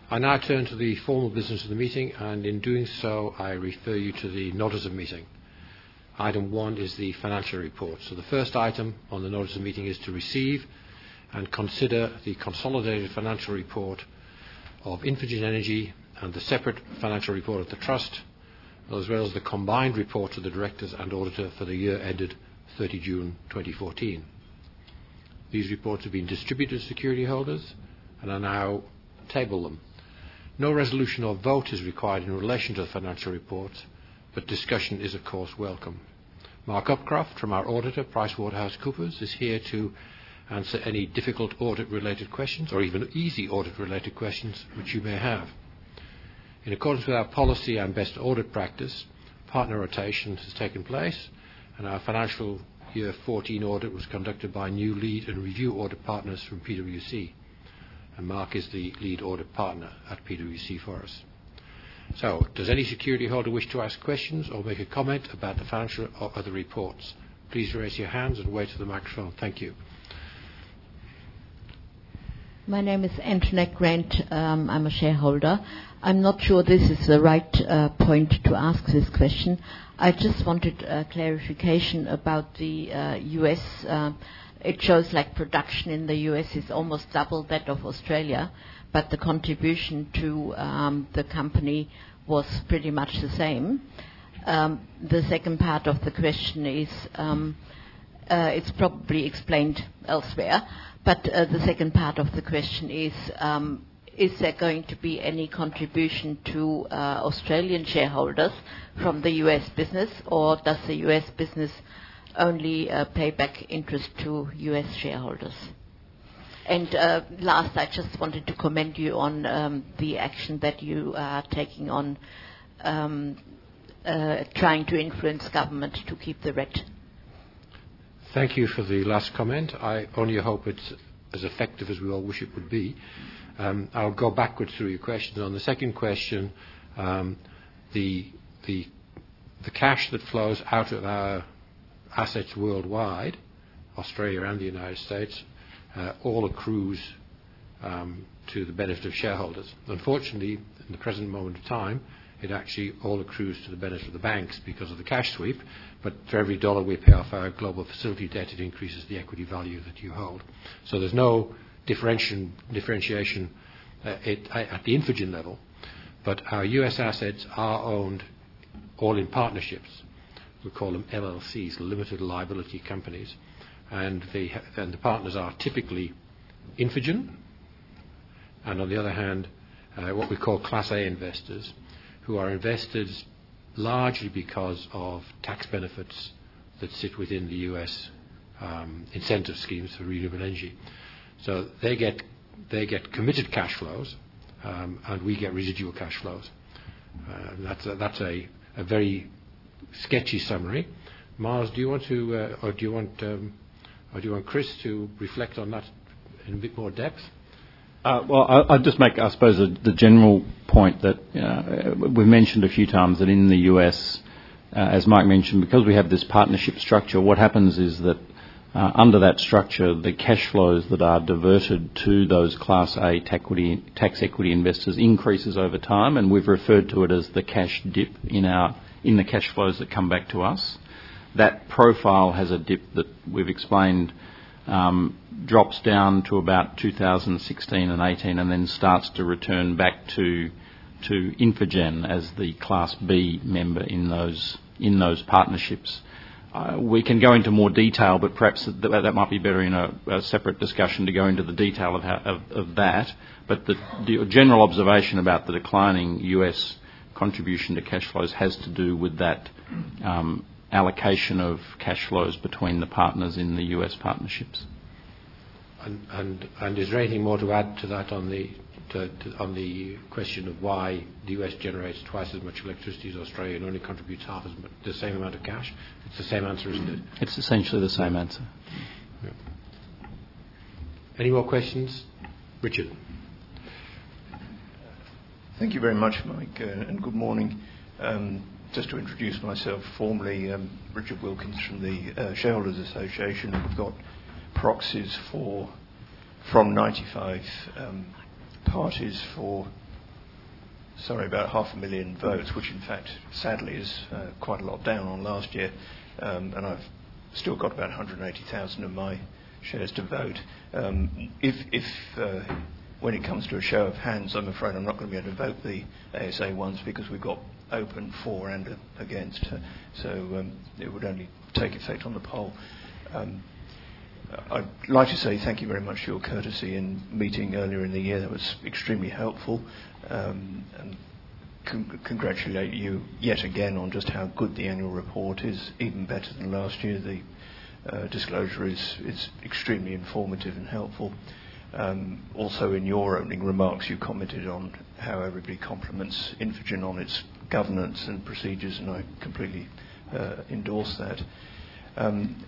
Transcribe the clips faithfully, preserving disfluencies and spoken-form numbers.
I now turn to the formal business of the meeting, and in doing so, I refer you to the notice of meeting. Item one is the financial report. So the first item on the notice of meeting is to receive and consider the consolidated financial report of Infigen Energy and the separate financial report of the Trust, as well as the combined report of the Directors and Auditor for the year ended thirtieth of June twenty fourteen. These reports have been distributed to security holders and are now table them. No resolution or vote is required in relation to the financial reports, but discussion is of course welcome. Mark Upcroft from our auditor, PricewaterhouseCoopers, is here to answer any difficult audit-related questions or even easy audit-related questions which you may have. In accordance with our policy and best audit practice, partner rotation has taken place, and our financial year fourteen audit was conducted by new lead and review audit partners from P W C. And Mark is the lead audit partner at P W C for us. So, does any security holder wish to ask questions or make a comment about the financial or other reports? Please raise your hands and wait for the microphone. Thank you. My name is Antoinette Grant. Um, I'm a shareholder. I'm not sure this is the right uh, point to ask this question. I just wanted uh, clarification about the uh, U S. Uh, it shows like production in the U S is almost double that of Australia, but the contribution to um, the company was pretty much the same. Um, the second part of the question is, um, uh, it's probably explained elsewhere, but uh, the second part of the question is, um, is there going to be any contribution to uh, Australian shareholders from the U S business, or does the U S business only uh, pay back interest to U S shareholders? And uh, last, I just wanted to commend you on um, the action that you are taking on um, uh, trying to influence government to keep the red. Thank you for the last comment. I only hope it's as effective as we all wish it would be. Um, I'll go backwards through your questions. On the second question, um, the, the, the cash that flows out of our assets worldwide, Australia and the United States, uh, all accrues um, to the benefit of shareholders. Unfortunately, in the present moment of time, it actually all accrues to the benefit of the banks because of the cash sweep, but for every dollar we pay off our global facility debt, it increases the equity value that you hold. So there's no differentiation, differentiation uh, it, at the Infigen level, but our U S assets are owned all in partnerships. We call them L L Cs, limited liability companies, and, they, and the partners are typically Infigen, and on the other hand, uh, what we call Class A investors, who are investors largely because of tax benefits that sit within the U S um, incentive schemes for renewable energy. So they get they get committed cash flows, um, and we get residual cash flows. Uh, that's a, that's a, a very sketchy summary. Miles, do you want to, uh, or do you want, um, or do you want Chris to reflect on that in a bit more depth? Uh, well, I, I'd just make, I suppose, a, the general point that uh, we've mentioned a few times that in the U S, uh, as Mike mentioned, because we have this partnership structure, what happens is that uh, under that structure, the cash flows that are diverted to those Class A tax equity, tax equity investors increases over time, and we've referred to it as the cash dip in our in the cash flows that come back to us. That profile has a dip that we've explained um, drops down to about two thousand sixteen and eighteen, and then starts to return back to to Infigen as the Class B member in those in those partnerships. Uh, we can go into more detail, but perhaps th- that might be better in a, a separate discussion to go into the detail of, how, of, of that. But the, the general observation about the declining U S contribution to cash flows has to do with that um, allocation of cash flows between the partners in the U S partnerships. And, and, and is there anything more to add to that on the to, to, on the question of why the U S generates twice as much electricity as Australia and only contributes half as much, the same amount of cash? It's the same answer, isn't it? It's essentially the same answer. Yeah. Any more questions? Richard. Thank you very much, Mike, uh, and good morning. Um, just to introduce myself formally, um, Richard Wilkins from the uh, Shareholders Association. We've got proxies for from ninety-five um, parties for sorry, about half a million votes, which in fact, sadly, is uh, quite a lot down on last year, um, and I've still got about one hundred eighty thousand of my shares to vote. Um, if, if uh, when it comes to a show of hands, I'm afraid I'm not going to be able to vote the A S A ones because we've got open for and against, uh, so um, it would only take effect on the poll. Um, I'd like to say thank you very much for your courtesy in meeting earlier in the year. That was extremely helpful, um, and con- congratulate you yet again on just how good the annual report is, even better than last year. The uh, disclosure is, is extremely informative and helpful. Um, also, in your opening remarks, you commented on how everybody compliments Infigen on its governance and procedures, and I completely uh, endorse that. Um,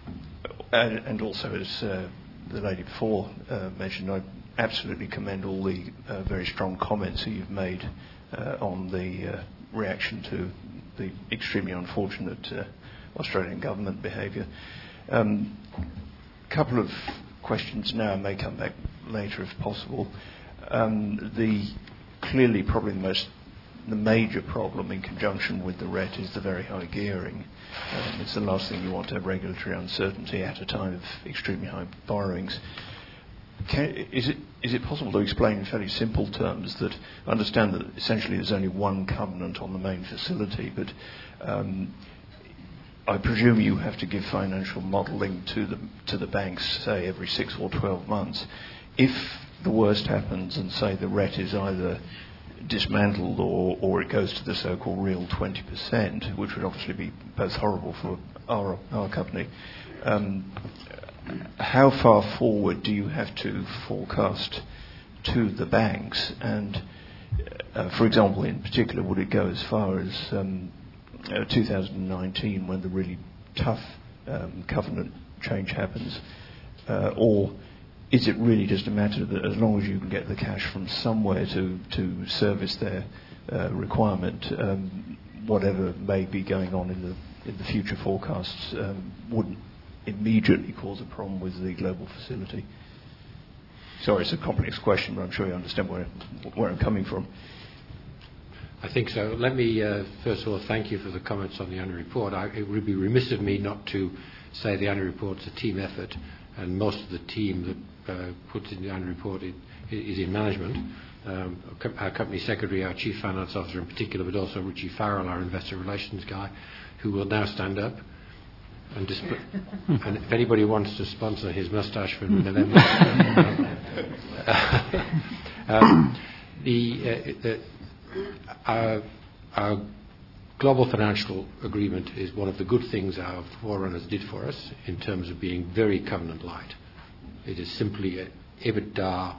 and, and also, as uh, the lady before uh, mentioned, I absolutely commend all the uh, very strong comments that you've made uh, on the uh, reaction to the extremely unfortunate uh, Australian government behaviour. Um, couple of questions now, I may come back later if possible. Um, the clearly probably the most the major problem in conjunction with the R E T is the very high gearing. Um, it's the last thing you want to have regulatory uncertainty at a time of extremely high borrowings. Can, is it is it possible to explain in fairly simple terms that I understand that essentially there's only one covenant on the main facility, but um, I presume you have to give financial modelling to the to the banks, say every six or twelve months. If the worst happens and say the R E T is either dismantled or, or it goes to the so-called real twenty percent, which would obviously be both horrible for our our company. Um, how far forward do you have to forecast to the banks? And, uh, for example, in particular, would it go as far as um, uh, two thousand nineteen when the really tough um, covenant change happens? Uh, or is it really just a matter that as long as you can get the cash from somewhere to, to service their uh, requirement, um, whatever may be going on in the in the future forecasts um, wouldn't immediately cause a problem with the global facility? Sorry, it's a complex question, but I'm sure you understand where where I'm coming from. I think so. Let me uh, first of all thank you for the comments on the annual report. I, it would be remiss of me not to say the annual report's a team effort, and most of the team that uh, puts in the annual report is, is in management. Um, our company secretary, our chief finance officer in particular, but also Richie Farrell, our investor relations guy, who will now stand up. And, disp- and if anybody wants to sponsor his moustache for November, um, the, uh, the our, our global financial agreement is one of the good things our forerunners did for us in terms of being very covenant light. It is simply an EBITDA,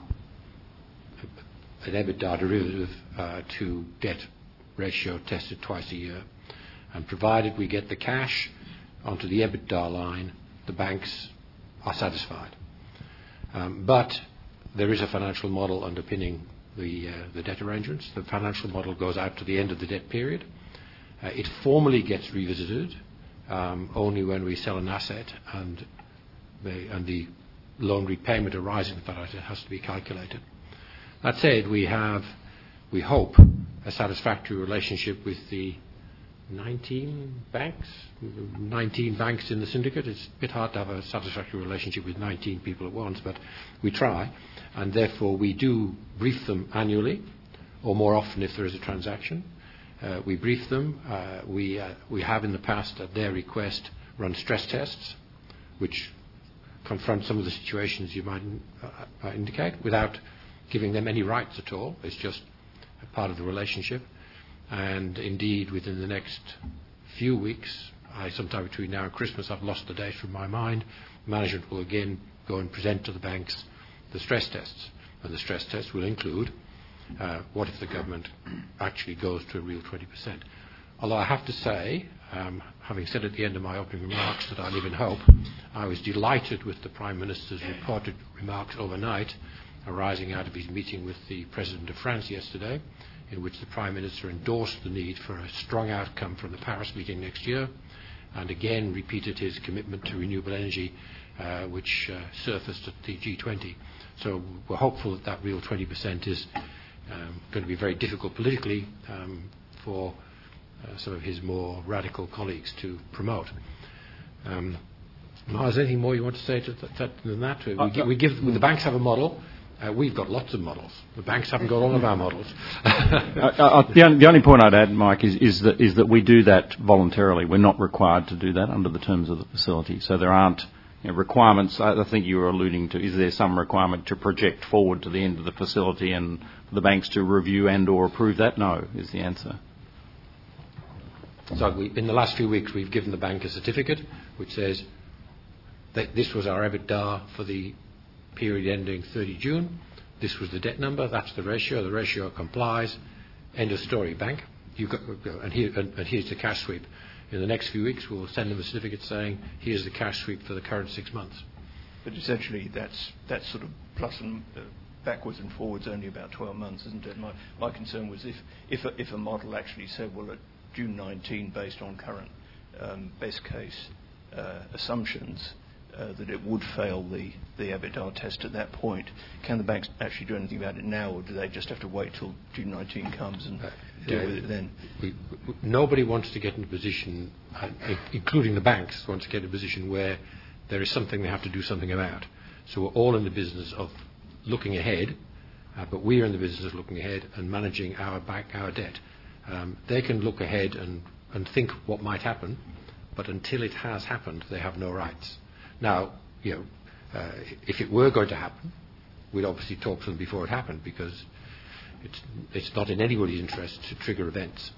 an EBITDA derivative uh, to debt ratio tested twice a year, and provided we get the cash onto the EBITDA line, the banks are satisfied. Um, but there is a financial model underpinning the, uh, the debt arrangements. The financial model goes out to the end of the debt period. Uh, it formally gets revisited um, only when we sell an asset and the, and the loan repayment arising from that asset has to be calculated. That said, we have, we hope, a satisfactory relationship with the nineteen banks, nineteen banks in the syndicate. It's a bit hard to have a satisfactory relationship with nineteen people at once, but we try, and therefore we do brief them annually, or more often if there is a transaction. Uh, we brief them. Uh, we uh, we have in the past, at their request, run stress tests, which confront some of the situations you might uh, indicate without giving them any rights at all. It's just a part of the relationship. And indeed, within the next few weeks, I, sometime between now and Christmas, I've lost the date from my mind, management will again go and present to the banks the stress tests. And the stress tests will include uh, what if the government actually goes to a real twenty percent. Although I have to say, um, having said at the end of my opening remarks that I live in hope, I was delighted with the Prime Minister's reported remarks overnight arising out of his meeting with the President of France yesterday, in which the Prime Minister endorsed the need for a strong outcome from the Paris meeting next year, and again repeated his commitment to renewable energy, uh, which uh, surfaced at the G twenty. So we're hopeful that that real twenty percent is um, going to be very difficult politically um, for uh, some of his more radical colleagues to promote. Um, Miles, anything more you want to say to th- that, than that? We, uh, we give the banks have a model. Uh, we've got lots of models. The banks haven't got all of our models. uh, uh, the, only, the only point I'd add, Mike, is, is, that, is that we do that voluntarily. We're not required to do that under the terms of the facility. So there aren't you know, requirements. I, I think you were alluding to, is there some requirement to project forward to the end of the facility and for the banks to review and or approve that? No, is the answer. So we, in the last few weeks, we've given the bank a certificate which says that this was our EBITDA for the period ending thirtieth of June. This was the debt number. That's the ratio. The ratio complies. End of story, bank. You got, and, here, and, and here's the cash sweep. In the next few weeks, we'll send them a certificate saying, here's the cash sweep for the current six months. But essentially, that's that's sort of plus and uh, backwards and forwards only about twelve months, isn't it? My my concern was if if a, if a model actually said, well, at June nineteenth, based on current um, best case uh, assumptions, uh, that it would fail the, the EBITDA test at that point. Can the banks actually do anything about it now, or do they just have to wait till June nineteenth comes and uh, deal yeah, with it then? We, we, nobody wants to get in a position, uh, including the banks, wants to get in a position where there is something they have to do something about. So we're all in the business of looking ahead, uh, but we are in the business of looking ahead and managing our bank, our debt. Um, they can look ahead and, and think what might happen, but until it has happened, they have no rights. Now, you know, uh, if it were going to happen, we'd obviously talk to them before it happened, because it's it's not in anybody's interest to trigger events.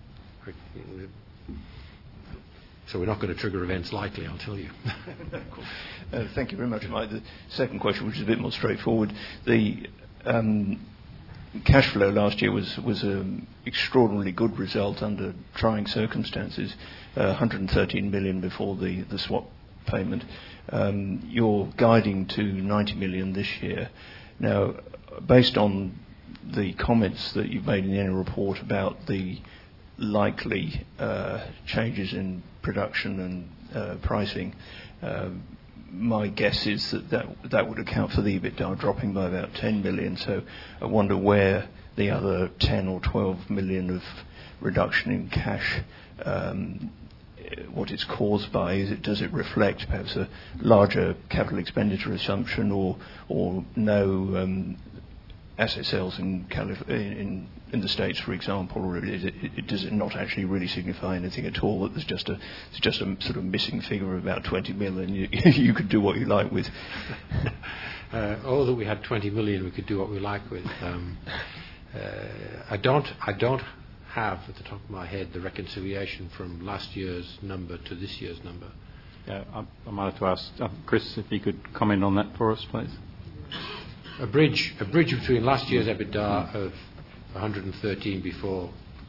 So we're not going to trigger events lightly, I'll tell you. uh, thank you very much, Mike. The second question, which is a bit more straightforward, the um, cash flow last year was was an extraordinarily good result under trying circumstances. Uh, one hundred thirteen million before the, the swap payment. Um, you're guiding to ninety million this year. Now, based on the comments that you've made in the annual report about the likely uh, changes in production and uh, pricing, uh, my guess is that, that that would account for the EBITDA dropping by about ten million. So I wonder where the other ten or twelve million of reduction in cash, um, what it's caused by. Is it, does it reflect perhaps a larger capital expenditure assumption, or or no um, asset sales in, Calif- in in the States, for example, or is it, it, does it not actually really signify anything at all? That there's just a it's just a sort of missing figure of about twenty million. You, you could do what you like with. uh, oh, that we had twenty million, we could do what we like with. Um, uh, I don't. I don't. have at the top of my head the reconciliation from last year's number to this year's number. Yeah, I, I might have to ask uh, Chris if he could comment on that for us, please. A bridge, a bridge between last year's EBITDA of one hundred thirteen before.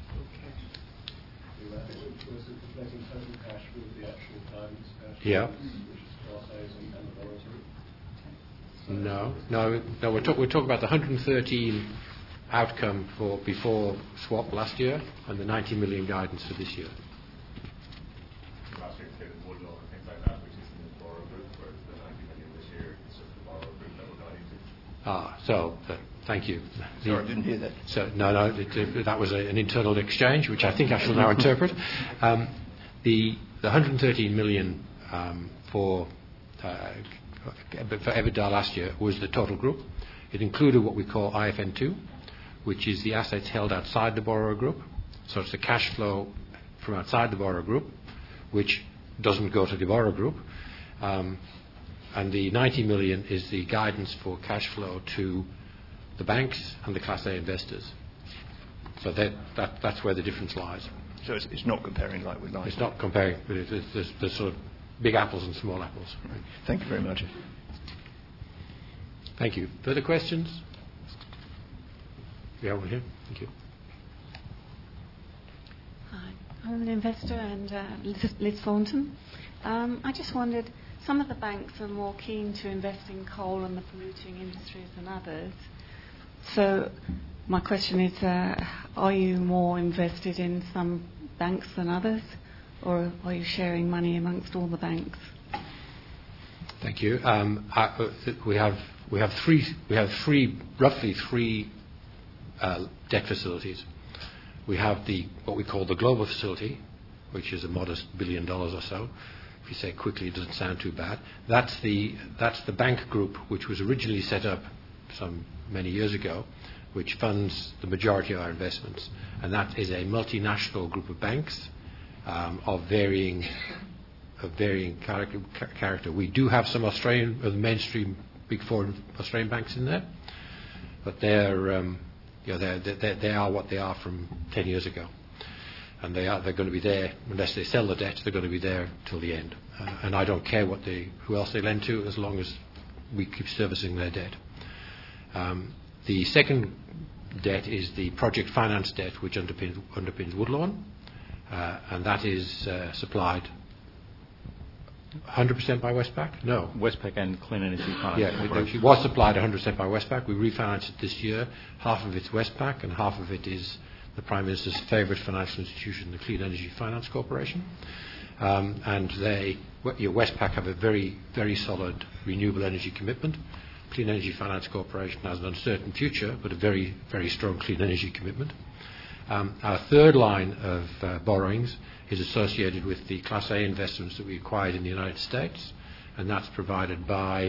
Yeah. No, no, no. We're, talk, we're talking about the one hundred thirteen outcome for before swap last year and the ninety million guidance for this year. Last year included Woodlaw and things like that, which is in the borrow group, whereas the ninety million this year is just the borrow group that we're guiding to. Ah, so uh, thank you. The, Sorry, I didn't hear that. So no, no, it, it, that was a, an internal exchange, which I think I shall now interpret. Um, the the one hundred thirteen million um, for uh, for EBITDA last year was the total group. It included what we call I F N two, which is the assets held outside the borrower group. So it's the cash flow from outside the borrower group, which doesn't go to the borrower group. Um, and the ninety million is the guidance for cash flow to the banks and the Class A investors. So that, that that's where the difference lies. So it's, it's not comparing like with like. It's not comparing, but it's, it's, there's, there's sort of big apples and small apples. Right. Thank you very much. Thank you. Further questions? Yeah, over here. Thank you. Hi, I'm an investor and uh, Liz, Liz Thornton. Um, I just wondered, some of the banks are more keen to invest in coal and the polluting industries than others. So my question is, uh, are you more invested in some banks than others, or are you sharing money amongst all the banks? Thank you. Um, I, we have we have three we have three roughly three uh, debt facilities. We have the what we call the global facility, which is a modest billion dollars or so. If you say quickly, it doesn't sound too bad. That's the that's the bank group which was originally set up some many years ago, which funds the majority of our investments, and that is a multinational group of banks um, of varying of varying character, character. We do have some Australian, uh, mainstream big four Australian banks in there, but they're um, you know they're, they're, they are what they are from ten years ago, and they are they're going to be there unless they sell the debt. They're going to be there till the end, uh, and I don't care what they who else they lend to as long as we keep servicing their debt. Um, the second debt is the project finance debt, which underpins, underpins Woodlawn, uh, and that is uh, supplied one hundred percent by Westpac? No. Westpac and Clean Energy Finance Yeah, it, it was supplied one hundred percent by Westpac. We refinanced it this year. Half of it's Westpac and half of it is the Prime Minister's favourite financial institution, the Clean Energy Finance Corporation. Um, and they, you know, Westpac have a very, very solid renewable energy commitment. Clean Energy Finance Corporation has an uncertain future, but a very, very strong clean energy commitment. Um, our third line of uh, borrowings is associated with the Class A investments that we acquired in the United States, and that's provided by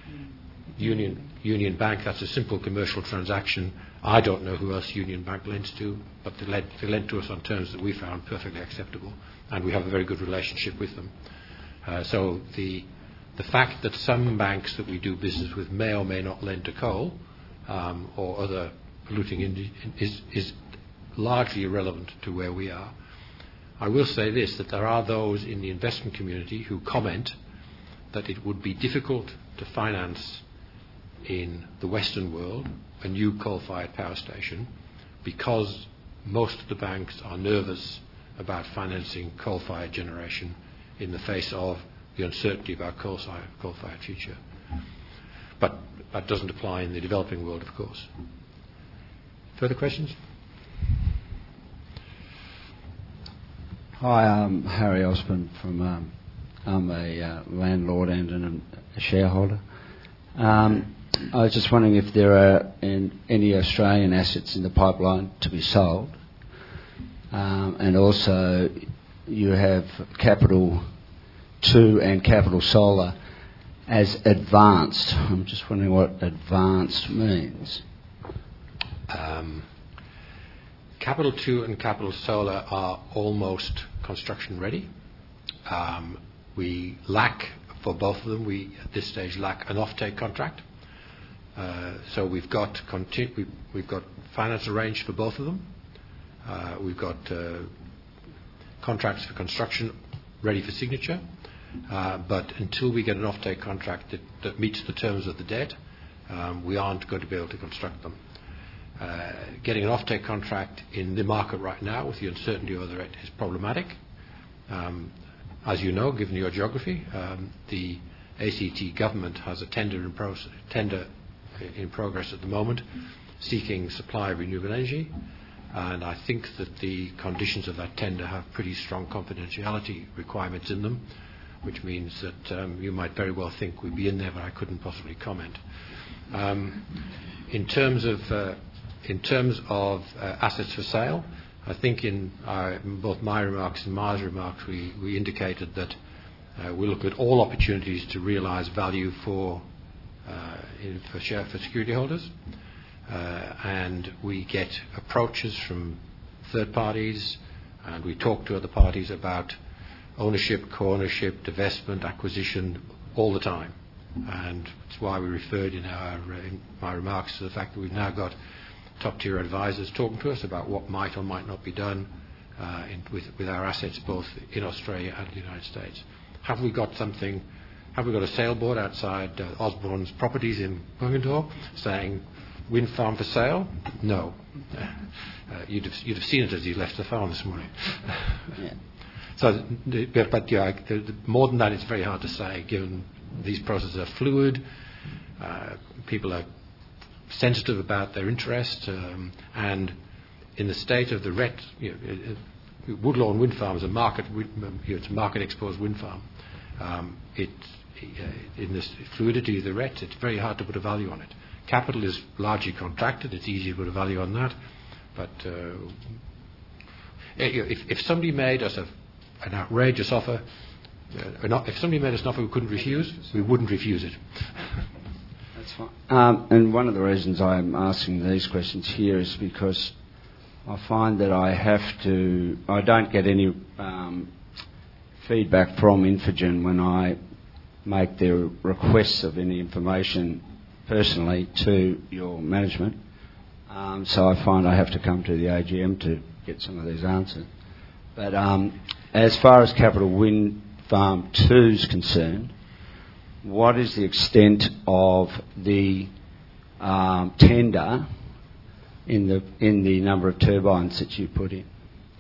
Union Union Bank. That's a simple commercial transaction. I don't know who else Union Bank lends to, but they lent, they lent to us on terms that we found perfectly acceptable, and we have a very good relationship with them. Uh, so the the fact that some banks that we do business with may or may not lend to coal um, or other polluting indi- is, is largely irrelevant to where we are. I will say this, that there are those in the investment community who comment that it would be difficult to finance in the Western world a new coal-fired power station because most of the banks are nervous about financing coal-fired generation in the face of the uncertainty of our coal-fired, coal-fired future. But that doesn't apply in the developing world, of course. Further questions? Hi, I'm Harry Osborne from. Um, I'm a uh, landlord and an, a shareholder. Um, I was just wondering if there are in, any Australian assets in the pipeline to be sold, um, and also you have Capital Two and Capital Solar as advanced. I'm just wondering what advanced means. Um, Capital Two and Capital Solar are almost construction ready. Um, we lack, for both of them, we at this stage lack an offtake contract. Uh, so we've got conti- we've, we've got finance arranged for both of them. Uh, we've got uh, contracts for construction ready for signature. Uh, but until we get an offtake contract that, that meets the terms of the debt, um, we aren't going to be able to construct them. Uh, getting an offtake contract in the market right now with the uncertainty over it is problematic. Um, as you know, given your geography, um, the A C T government has a tender in, pro- tender in progress at the moment seeking supply of renewable energy, and I think that the conditions of that tender have pretty strong confidentiality requirements in them, which means that um, you might very well think we'd be in there, but I couldn't possibly comment. Um, in terms of uh, in terms of uh, assets for sale, I think in our, both my remarks and Mar's remarks, we, we indicated that uh, we look at all opportunities to realise value for uh, in, for share for security holders, uh, and we get approaches from third parties, and we talk to other parties about ownership, co-ownership, divestment, acquisition, all the time. And it's why we referred in our uh, in my remarks to the fact that we've now got top-tier advisors talking to us about what might or might not be done uh, in, with, with our assets both in Australia and the United States. Have we got something, have we got a sailboard outside uh, Osborne's properties in Bungendore saying wind farm for sale? No. Uh, you'd, have, you'd have seen it as you left the farm this morning. Yeah. So, but yeah, more than that, it's very hard to say, given these processes are fluid, uh, people are sensitive about their interest, um, and in the state of the R E T, you know, Woodlawn Wind Farm is a market, you know, it's a market-exposed wind farm. Um, it, uh, in this fluidity of the R E T, it's very hard to put a value on it. Capital is largely contracted; it's easy to put a value on that. But uh, if, if somebody made us a, an outrageous offer, uh, not, if somebody made us an offer we couldn't refuse, we wouldn't refuse it. That's fine. Um, and one of the reasons I'm asking these questions here is because I find that I have to, I don't get any um, feedback from Infigen when I make their requests of any information personally to your management. Um, so I find I have to come to the A G M to get some of these answered. But um, as far as Capital Wind Farm two is concerned, what is the extent of the um, tender in the in the number of turbines that you put in?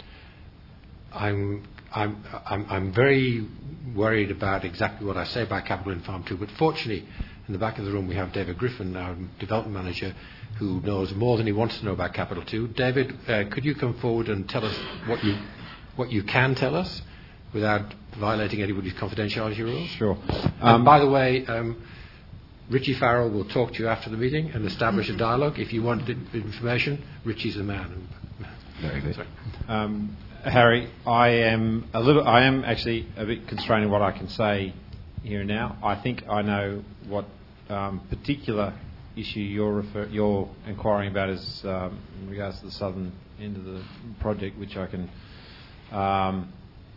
I'm I'm I'm, I'm very worried about exactly what I say about Capital Wind Farm two, but fortunately, in the back of the room we have David Griffin, our development manager, who knows more than he wants to know about Capital two. David, uh, could you come forward and tell us what you what you can tell us without violating anybody's confidentiality rules? Sure. Um, Um, by the way, um, Richie Farrell will talk to you after the meeting and establish a dialogue. If you want information, Richie's the man. Very good. Sorry. Um, Harry, I am a little. I am actually a bit constrained in what I can say here and now. I think I know what um, particular issue you're refer- you're inquiring about is um, in regards to the southern end of the project, which I can um,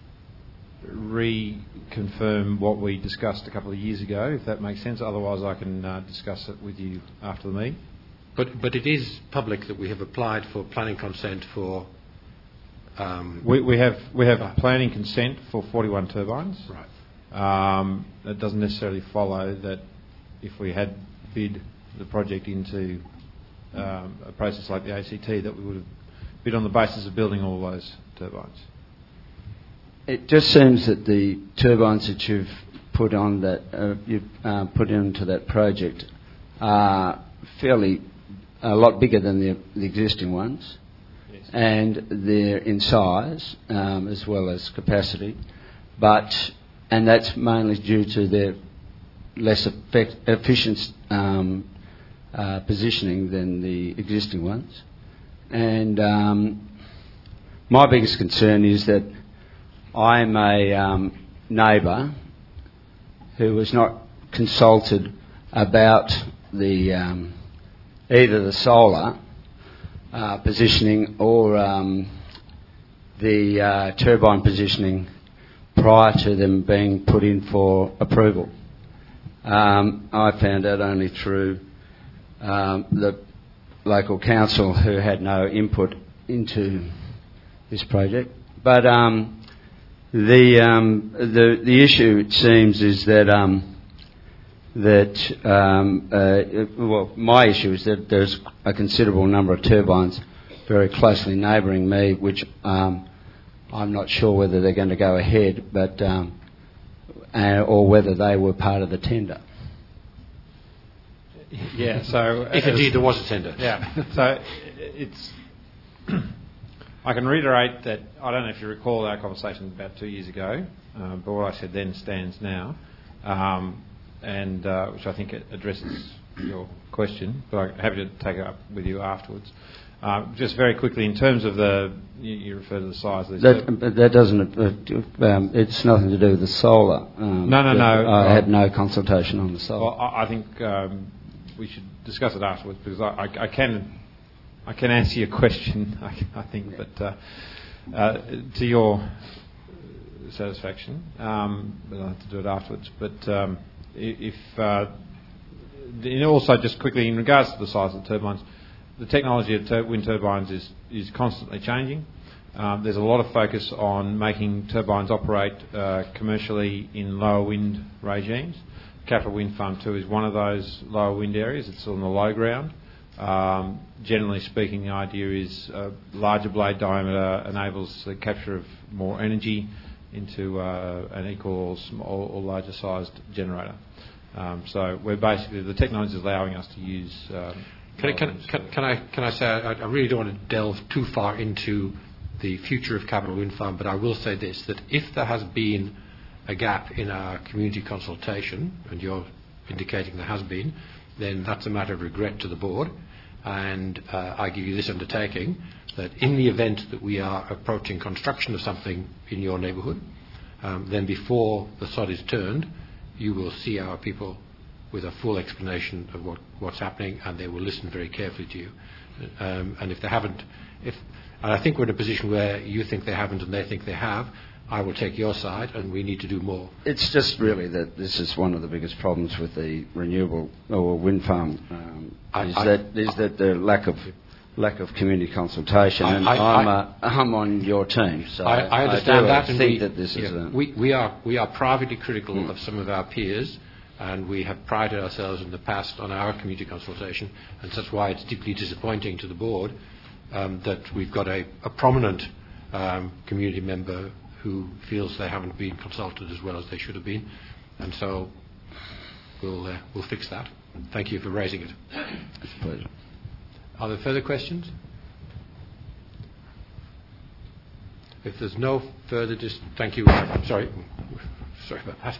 reconfirm what we discussed a couple of years ago, if that makes sense. Otherwise, I can uh, discuss it with you after the meeting. But but it is public that we have applied for planning consent for. Um, We, we have we have planning consent for forty-one turbines. right. Um, that doesn't necessarily follow that if we had bid the project into um, a process like the A C T, that we would have bid on the basis of building all those turbines. It just seems that the turbines that you've put on that uh, you've uh, put into that project are fairly a lot bigger than the, the existing ones, Yes. and they're in size um, as well as capacity, but and that's mainly due to their less effect, efficient um, uh, positioning than the existing ones. And um, my biggest concern is that I'm a um, neighbour who was not consulted about the um, either the solar uh, positioning or um, the uh, turbine positioning prior to them being put in for approval. Um, I found out only through um, the local council, who had no input into this project. But um, the, um, the the issue, it seems, is that um, that um, uh, well, my issue is that there's a considerable number of turbines very closely neighbouring me, which um, I'm not sure whether they're going to go ahead, but um, uh, or whether they were part of the tender. Yeah. So If indeed there was a tender. Yeah. So it's. I can reiterate that I don't know if you recall our conversation about two years ago, uh, but what I said then stands now, um, and uh, which I think addresses your question. But I'm happy to take it up with you afterwards. Uh, just very quickly, in terms of the, you, you refer to the size of these. That, but that doesn't. Uh, um, it's nothing to do with the solar. Um, No, no, no. I Uh, had no consultation on the solar. Well, I, I think um, we should discuss it afterwards, because I, I, I can. I can answer your question, I, I think, but uh, uh, to your satisfaction. Um, but I'll have to do it afterwards. But um, if uh, and also just quickly in regards to the size of the turbines, the technology of tur- wind turbines is is constantly changing. Um, there's a lot of focus on making turbines operate uh, commercially in lower wind regimes. Capital Wind Farm two is one of those lower wind areas. It's on the low ground. Um, generally speaking, the idea is a larger blade diameter enables the capture of more energy into uh, an equal or, small or larger sized generator. Um, so we're basically, the technology is allowing us to use. Um, Can I, can, can, can I can I say I, I really don't want to delve too far into the future of Capital Wind Farm, but I will say this: that if there has been a gap in our community consultation, and you're indicating there has been, then that's a matter of regret to the board. And uh, I give you this undertaking that in the event that we are approaching construction of something in your neighbourhood, um, then before the sod is turned, you will see our people with a full explanation of what, what's happening, and they will listen very carefully to you. Um, and if they haven't, if, and I think we're in a position where you think they haven't and they think they have, I will take your side, and we need to do more. It's just really that this is one of the biggest problems with the renewable or wind farm. Um, I, is I, that is that the lack of lack of community consultation, I, and I, I'm, I, uh, I'm on your team, so I, I understand I do that, think and we, that this yeah, is a, we, we are we are privately critical mm. of some of our peers, and we have prided ourselves in the past on our community consultation, and that's why it's deeply disappointing to the board um, that we've got a, a prominent um, community member who feels they haven't been consulted as well as they should have been, and so we'll uh, we'll fix that. Thank you for raising it. It's a pleasure. Are there further questions? If there's no further, just thank you. I'm sorry, sorry about that.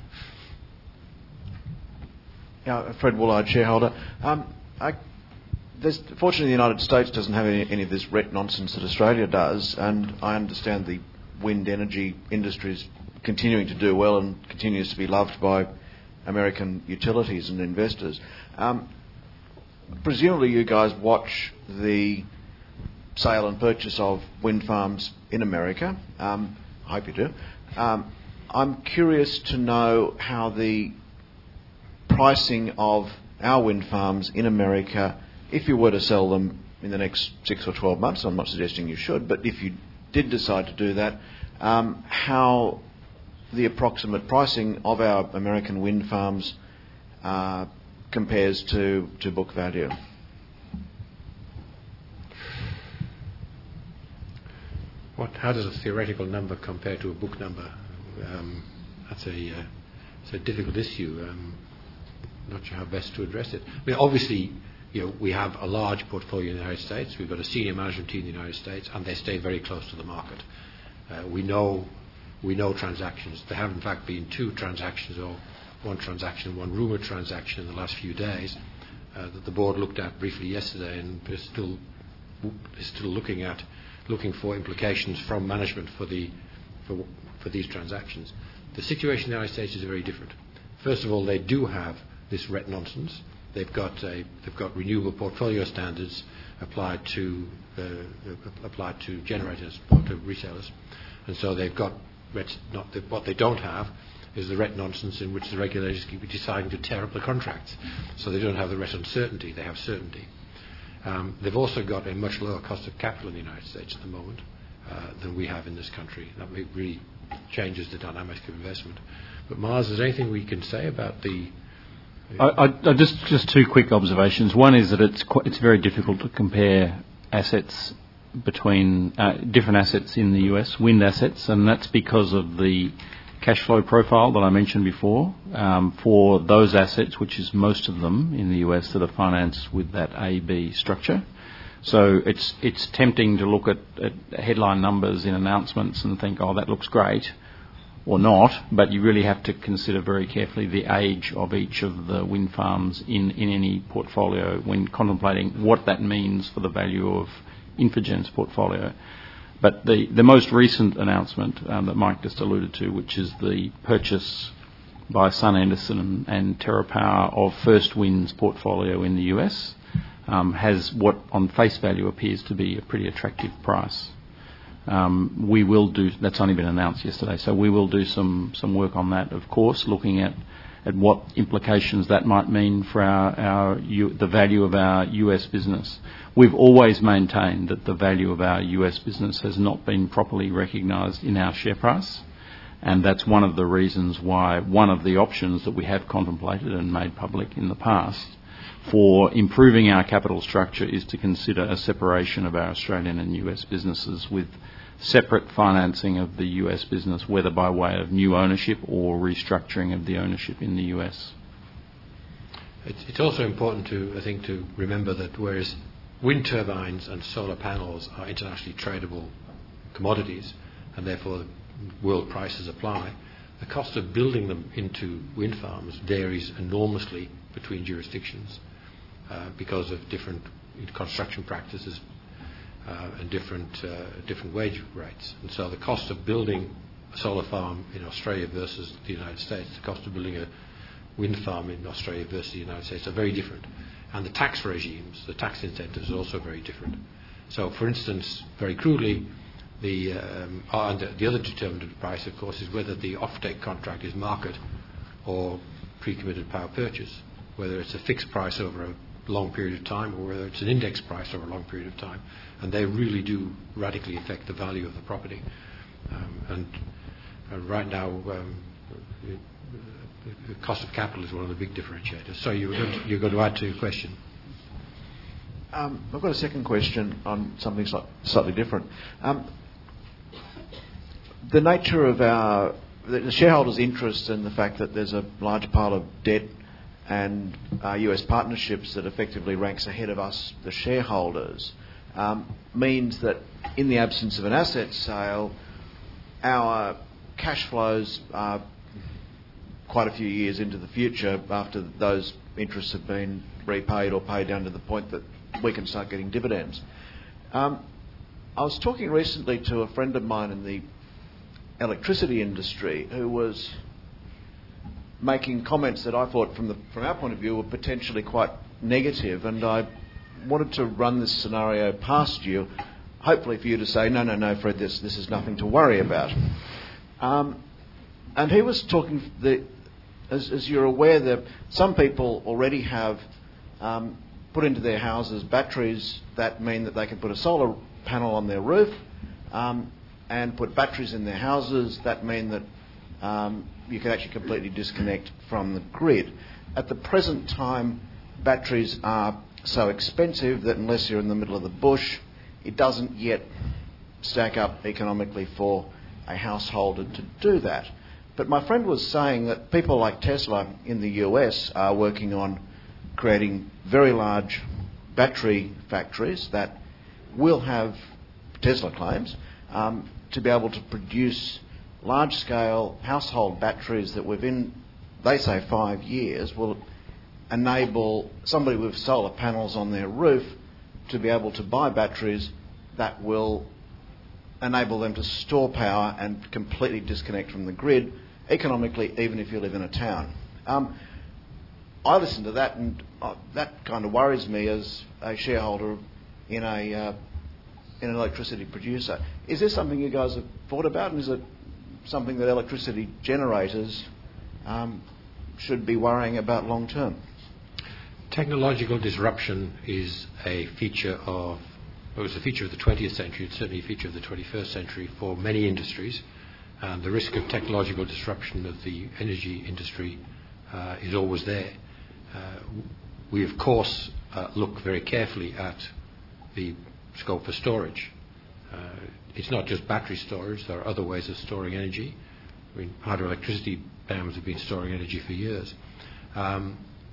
Yeah, Fred Woolard, shareholder. Um, I, there's, fortunately, the United States doesn't have any, any of this ret nonsense that Australia does, and I understand the wind energy industry is continuing to do well and continues to be loved by American utilities and investors. Um, presumably, you guys watch the sale and purchase of wind farms in America. Um, I hope you do. Um, I'm curious to know how the pricing of our wind farms in America, if you were to sell them in the next six or twelve months, I'm not suggesting you should, but if you did decide to do that, um, how the approximate pricing of our American wind farms uh, compares to, to book value. What, how does a theoretical number compare to a book number? Um, that's a, uh, it's a difficult issue. Um, not sure how best to address it. I mean, obviously, you know, we have a large portfolio in the United States. We've got a senior management team in the United States, and they stay very close to the market. Uh, we know we know transactions. There have, in fact, been two transactions, or one transaction, one rumoured transaction in the last few days uh, that the board looked at briefly yesterday, and is still is still looking at. looking for implications from management for the for, for these transactions. The situation in the United States is very different. First of all, they do have this ret nonsense. They've got a, they've got renewable portfolio standards applied to uh, applied to generators or to retailers, and so they've got ret, not the, what they don't have is the ret nonsense in which the regulators keep deciding to tear up the contracts. So they don't have the ret uncertainty. They have certainty. Um, they've also got a much lower cost of capital in the United States at the moment uh, than we have in this country. That really changes the dynamic of investment. But Mars, is there anything we can say about the... I, I, I just just two quick observations. One is that it's quite, it's very difficult to compare assets between uh, different assets in the U S, wind assets, and that's because of the cash flow profile that I mentioned before um, for those assets, which is most of them in the U S that are financed with that A B structure. So it's it's tempting to look at, at headline numbers in announcements and think, oh, that looks great, or not, but you really have to consider very carefully the age of each of the wind farms in, in any portfolio when contemplating what that means for the value of Infigen's portfolio. But the, the most recent announcement um, that Mike just alluded to, which is the purchase by Sun Anderson and, and TerraPower of First Wind's portfolio in the U S, um, has what on face value appears to be a pretty attractive price. Um, we will do, that's only been announced yesterday, so we will do some, some work on that, of course, looking at, at what implications that might mean for our, our U, the value of our U S business. We've always maintained that the value of our U S business has not been properly recognised in our share price, and that's one of the reasons why one of the options that we have contemplated and made public in the past for improving our capital structure is to consider a separation of our Australian and U S businesses with separate financing of the U S business, whether by way of new ownership or restructuring of the ownership in the U S. It's, it's also important to, I think, to remember that whereas wind turbines and solar panels are internationally tradable commodities, and therefore world prices apply, the cost of building them into wind farms varies enormously between jurisdictions uh, because of different in construction practices uh, and different uh, different wage rates. And so the cost of building a solar farm in Australia versus the United States, the cost of building a wind farm in Australia versus the United States are very different. And the tax regimes, the tax incentives are also very different. So, for instance, very crudely, the, um, and the other determinant of the price, of course, is whether the offtake contract is market or pre-committed power purchase, whether it's a fixed price over a long period of time or whether it's an index price over a long period of time. And they really do radically affect the value of the property. Um, and, and right now, um, the cost of capital is one of the big differentiators. So you were going to, you're going to add to your question. Um, I've got a second question on something slightly different. Um, the nature of our, the shareholders' interest in the fact that there's a large pile of debt and uh, U S partnerships that effectively ranks ahead of us, the shareholders, um, means that in the absence of an asset sale, our cash flows are quite a few years into the future after those interests have been repaid or paid down to the point that we can start getting dividends. Um, I was talking recently to a friend of mine in the electricity industry who was making comments that I thought from the from our point of view were potentially quite negative, and I wanted to run this scenario past you, hopefully for you to say, no, no, no, Fred, this, this is nothing to worry about. Um, and he was talking, the, as, as you're aware, that some people already have um, put into their houses batteries that mean that they can put a solar panel on their roof um, and put batteries in their houses that mean that um, you can actually completely disconnect from the grid. At the present time, batteries are so expensive that unless you're in the middle of the bush, it doesn't yet stack up economically for a householder to do that. But my friend was saying that people like Tesla in the U S are working on creating very large battery factories that will have, Tesla claims, um, to be able to produce large-scale household batteries that within, they say, five years will enable somebody with solar panels on their roof to be able to buy batteries that will enable them to store power and completely disconnect from the grid economically, even if you live in a town. Um, I listen to that, and uh, that kind of worries me as a shareholder in a uh, in an electricity producer. Is this something you guys have thought about, and is it something that electricity generators um, should be worrying about long term? Technological disruption is a feature of, well, it's a feature of the twentieth century. It's certainly a feature of the twenty-first century for many industries, and the risk of technological disruption of the energy industry uh, is always there. Uh, we, of course, uh, look very carefully at the scope for storage. Uh, it's not just battery storage. There are other ways of storing energy. I mean, hydroelectricity dams have been storing energy for years. Um,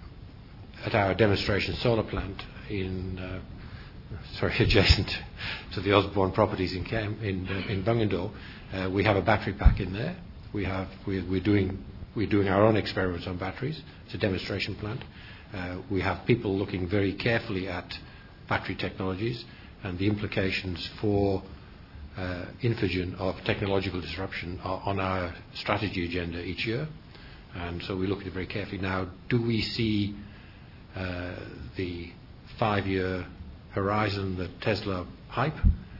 at our demonstration solar plant in, uh, sorry, adjacent to the Osborne properties in Cam, in, uh, in Bungendore, uh, we have a battery pack in there. We have, we, we're doing we're doing our own experiments on batteries. It's a demonstration plant. Uh, we have people looking very carefully at battery technologies and the implications for uh, Infigen of technological disruption are on our strategy agenda each year. And so we look at it very carefully. Now, do we see uh, the five-year horizon that Tesla hype?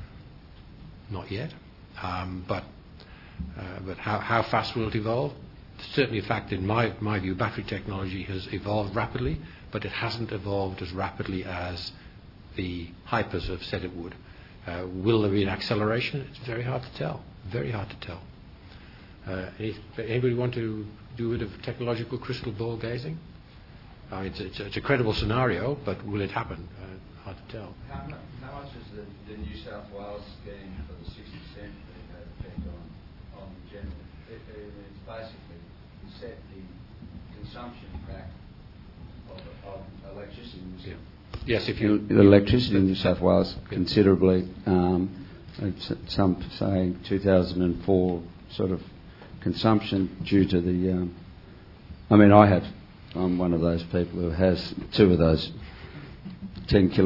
Not yet. Um, but uh, but how, how fast will it evolve? Certainly a fact, in my, my view, battery technology has evolved rapidly, but it hasn't evolved as rapidly as the hypers have said it would. Uh, will there be an acceleration? It's very hard to tell. Very hard to tell. Uh, any, anybody want to do a bit of technological crystal ball gazing? Uh, it's, it's, it's a credible scenario, but will it happen? Uh, hard to tell. How, how much is the, the New South Wales scheme for the sixty cent that they effect on, on general? It, it, it's basically set the consumption back of, of electricity. Yeah. Yes, if you... The electricity in New South Wales considerably, um, some say two thousand four sort of consumption due to the... Um, I mean, I have, I'm one of those people who has two of those ten kilowatt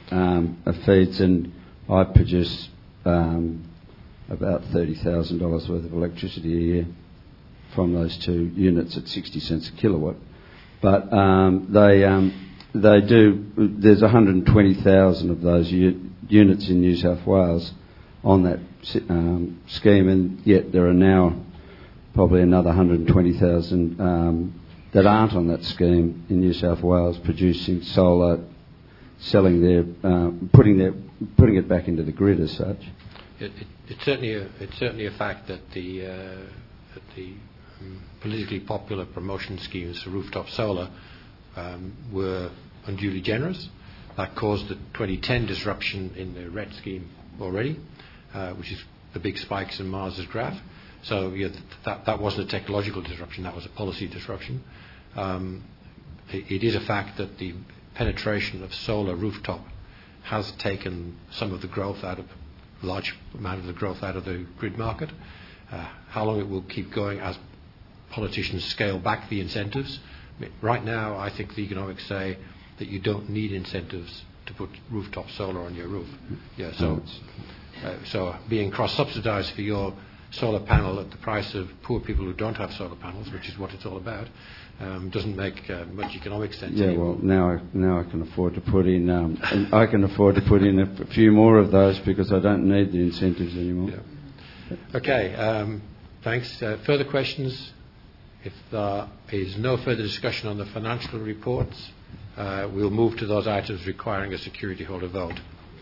um, feeds, and I produce um, about thirty thousand dollars worth of electricity a year from those two units at sixty cents a kilowatt. But um, they um, they do. There's one hundred twenty thousand of those u- units in New South Wales on that um, scheme, and yet there are now probably another one hundred twenty thousand um, that aren't on that scheme in New South Wales producing solar, selling their, uh, putting their, putting it back into the grid as such. It, it, it's certainly a, it's certainly a fact that the uh, that the um, politically popular promotion schemes for rooftop solar um, were unduly generous. That caused the twenty ten disruption in the R E T scheme already, uh, which is the big spikes in Mars's graph. So yeah, that that wasn't a technological disruption; that was a policy disruption. Um, it, it is a fact that the penetration of solar rooftop has taken some of the growth out of, large amount of the growth out of the grid market. Uh, how long it will keep going as politicians scale back the incentives. I mean, right now, I think the economics say that you don't need incentives to put rooftop solar on your roof. Yeah, so uh, so being cross-subsidised for your solar panel at the price of poor people who don't have solar panels, which is what it's all about, um, doesn't make uh, much economic sense. Yeah, anymore. well, now I, now I can afford to put in um, I can afford to put in a, f- few more of those because I don't need the incentives anymore. Yeah. Okay, um, thanks. Uh, further questions? If there is no further discussion on the financial reports, uh, we'll move to those items requiring a security holder vote.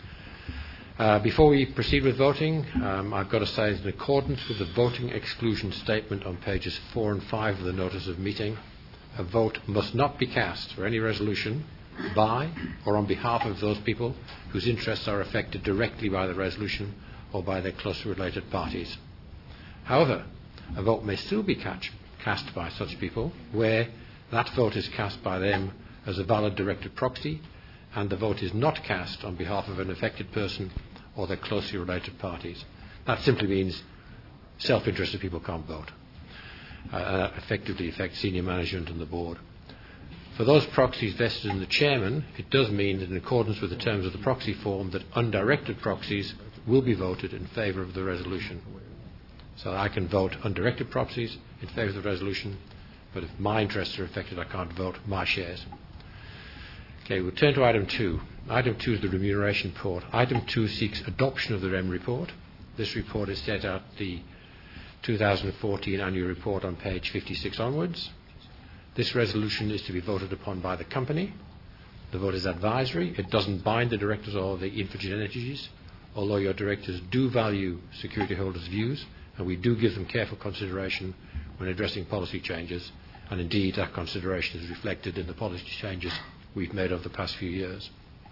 Uh, before we proceed with voting, um, I've got to say that in accordance with the voting exclusion statement on pages four and five of the notice of meeting, a vote must not be cast for any resolution by or on behalf of those people whose interests are affected directly by the resolution or by their closely related parties. However, a vote may still be catch, cast by such people where that vote is cast by them as a valid directed proxy and the vote is not cast on behalf of an affected person or their closely related parties. That simply means self-interested people can't vote. Uh, that effectively affects senior management and the board. For those proxies vested in the chairman, it does mean that in accordance with the terms of the proxy form that undirected proxies will be voted in favour of the resolution. So I can vote undirected proxies in favour of the resolution, but if my interests are affected, I can't vote my shares. Okay, we'll turn to item two. Item two is the remuneration report. Item two seeks adoption of the R E M report. This report is set out the two thousand fourteen annual report on page fifty-six onwards. This resolution is to be voted upon by the company. The vote is advisory. It doesn't bind the directors or the Infigen entities, although your directors do value security holders' views, and we do give them careful consideration when addressing policy changes, and indeed that consideration is reflected in the policy changes we've made over the past few years.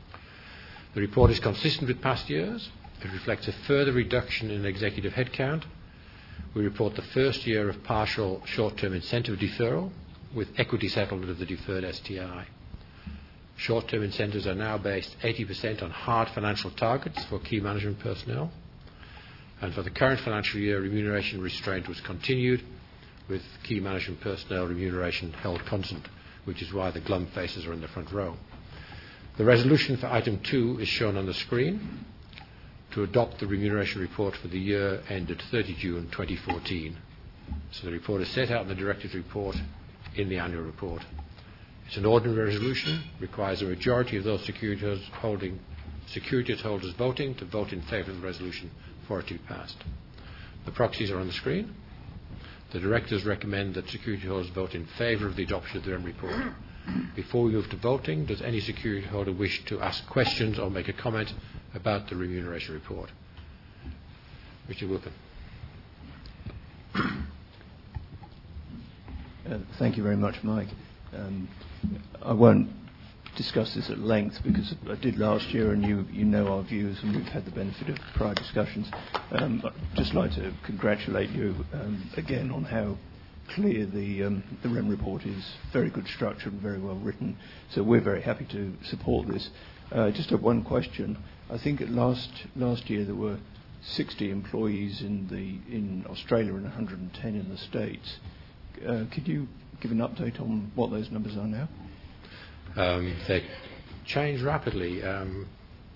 The report is consistent with past years. It reflects a further reduction in executive headcount. We report the first year of partial short-term incentive deferral with equity settlement of the deferred S T I. Short-term incentives are now based eighty percent on hard financial targets for key management personnel. And for the current financial year, remuneration restraint was continued with key management personnel remuneration held constant, which is why the glum faces are in the front row. The resolution for item two is shown on the screen to adopt the remuneration report for the year ended thirtieth of June twenty fourteen. So the report is set out in the director's report in the annual report. It's an ordinary resolution, requires a majority of those security holders holding security holders voting to vote in favour of the resolution for it to be passed. The proxies are on the screen. The directors recommend that security holders vote in favour of the adoption of the R E M report. Before we move to voting, does any security holder wish to ask questions or make a comment about the remuneration report? Mister Wilkin. Uh, thank you very much, Mike. Um, I won't discuss this at length because I did last year and you, you know our views and we've had the benefit of prior discussions. Um, I'd just like to congratulate you um, again on how clear the, um, the R E M report is. Very good structured and very well written. So we're very happy to support this. Uh, just have one question. I think at last, last year there were sixty employees in, the, in Australia and one hundred ten in the States. Uh, could you give an update on what those numbers are now? Um, they change rapidly. Um,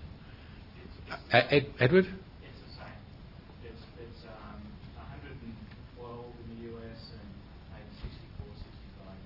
Uh, Ed, Edward? It's the same. It's, it's um, one hundred twelve in the U S and maybe sixty-four, sixty-five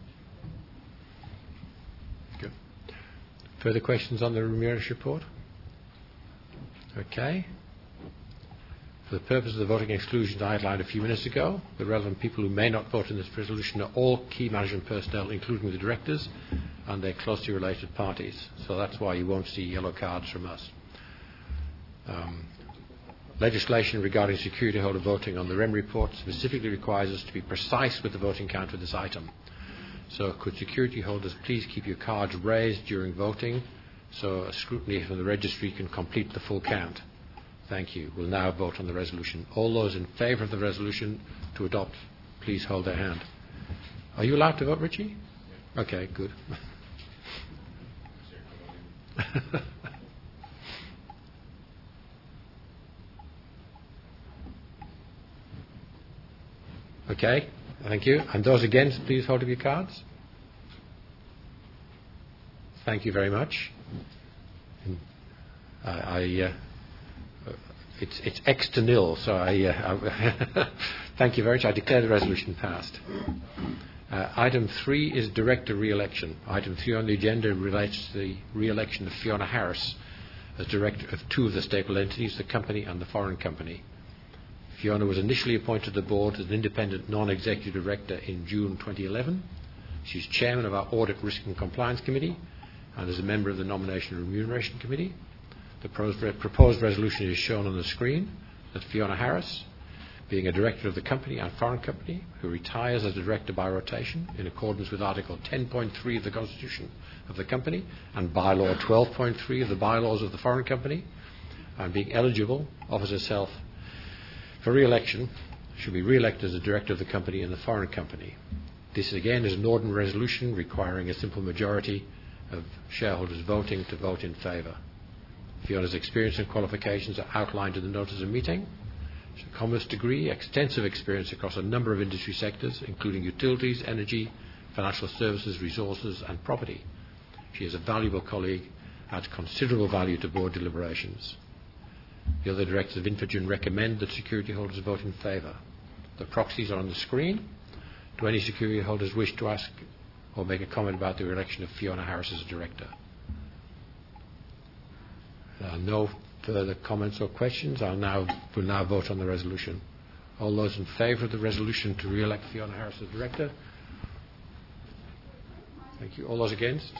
in Australia. Good. Further questions on the remuneration report? Okay. For the purpose of the voting exclusion I outlined a few minutes ago, the relevant people who may not vote in this resolution are all key management personnel, including the directors and their closely related parties. So that's why you won't see yellow cards from us. Um, legislation regarding security holder voting on the R E M report specifically requires us to be precise with the voting count of this item. So could security holders please keep your cards raised during voting so a scrutiny from the registry can complete the full count? Thank you. We'll now vote on the resolution. All those in favour of the resolution to adopt, please hold their hand. Are you allowed to vote, Richie? Yeah. Okay, good. Okay, thank you. And those against, please hold up your cards. Thank you very much. I... I uh, It's, it's X to nil, so I, uh, I thank you very much. I declare the resolution passed. Uh, item three is director re-election. Item three on the agenda relates to the re-election of Fiona Harris as director of two of the staple entities, the company and the foreign company. Fiona was initially appointed to the board as an independent non-executive director in June twenty eleven. She's chairman of our Audit, Risk and Compliance Committee and is a member of the Nomination and Remuneration Committee. The proposed resolution is shown on the screen that Fiona Harris, being a director of the company and foreign company, who retires as a director by rotation in accordance with Article ten point three of the Constitution of the company and Bylaw twelve point three of the bylaws of the foreign company, and being eligible, offers herself for re-election, should be re-elected as a director of the company and the foreign company. This again is an ordinary resolution requiring a simple majority of shareholders voting to vote in favour. Fiona's experience and qualifications are outlined in the notice of meeting. She has a commerce degree, extensive experience across a number of industry sectors, including utilities, energy, financial services, resources and property. She is a valuable colleague, adds considerable value to board deliberations. The other directors of Infigen recommend that security holders vote in favour. The proxies are on the screen. Do any security holders wish to ask or make a comment about the election of Fiona Harris as a director? Uh, no further comments or questions. I'll now will now vote on the resolution. All those in favour of the resolution to re-elect Fiona Harris as director? Thank you. All those against?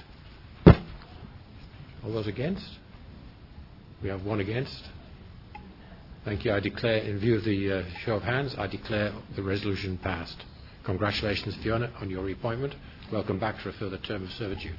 All those against? We have one against. Thank you. I declare, in view of the uh, show of hands, I declare the resolution passed. Congratulations, Fiona, on your reappointment. Welcome back for a further term of servitude.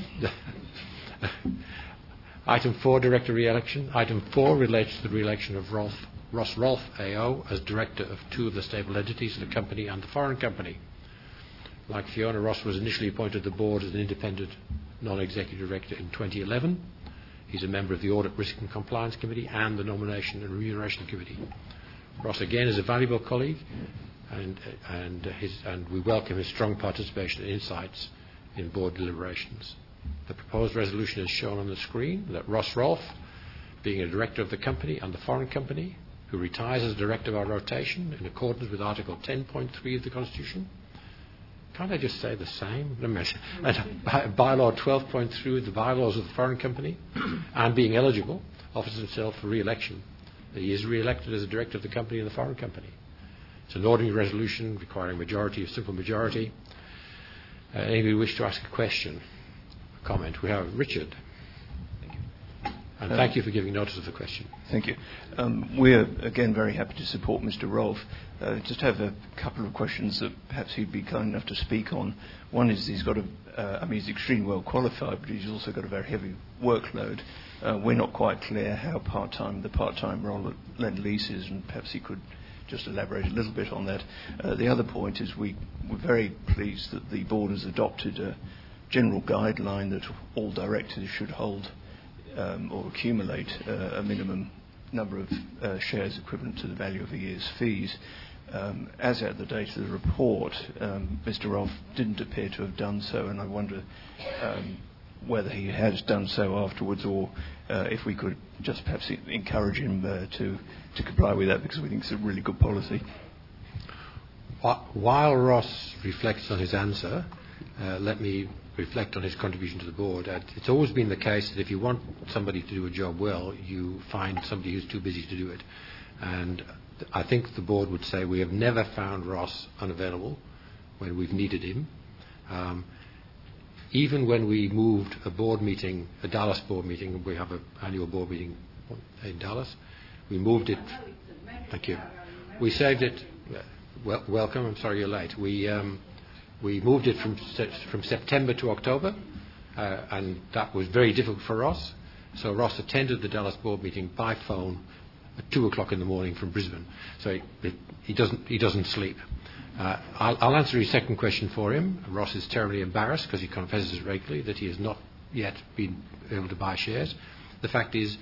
Item four, director re-election. Item four relates to the re-election of Rolf, Ross Rolf A O as director of two of the stable entities, the company and the foreign company. Like Fiona, Ross was initially appointed to the board as an independent non-executive director in twenty eleven. He's a member of the Audit, Risk and Compliance Committee and the Nomination and Remuneration Committee. Ross again is a valuable colleague, and, and, his, and we welcome his strong participation and insights in board deliberations. The proposed resolution is shown on the screen that Ross Rolf, being a director of the company and the foreign company, who retires as a director by rotation in accordance with Article ten point three of the Constitution. Can't I just say the same? And Bylaw twelve point three of the bylaws of the foreign company, and being eligible, offers himself for re-election. He is re-elected as a director of the company and the foreign company. It's an ordinary resolution requiring a majority, a simple majority. Uh, anybody wish to ask a question? Comment. We have Richard. Thank you. And um, thank you for giving notice of the question. Thank you. Um, we're, again, very happy to support Mister Rolf. Uh, just have a couple of questions that perhaps he'd be kind enough to speak on. One is he's got a, uh, I mean, he's extremely well qualified, but he's also got a very heavy workload. Uh, we're not quite clear how part-time the part-time role at Lend-Lease is, and perhaps he could just elaborate a little bit on that. Uh, the other point is we, we're very pleased that the board has adopted a general guideline that all directors should hold um, or accumulate uh, a minimum number of uh, shares equivalent to the value of a year's fees. Um, as at the date of the report, um, Mister Rolf didn't appear to have done so, and I wonder um, whether he has done so afterwards or uh, if we could just perhaps encourage him uh, to, to comply with that, because we think it's a really good policy. While Ross reflects on his answer, uh, let me reflect on his contribution to the board. Uh, it's always been the case that if you want somebody to do a job well, you find somebody who's too busy to do it. And I think the board would say we have never found Ross unavailable when we've needed him. Um, even when we moved a board meeting, a Dallas board meeting, we have an annual board meeting in Dallas, we moved it. Thank you. We saved it. Well, welcome. I'm sorry you're late. We um, we moved it from from September to October, uh, and that was very difficult for Ross. So Ross attended the Dallas board meeting by phone at two o'clock in the morning from Brisbane. So he, he doesn't he doesn't sleep. Uh, I'll, I'll answer his second question for him. Ross is terribly embarrassed because he confesses regularly that he has not yet been able to buy shares. The fact is,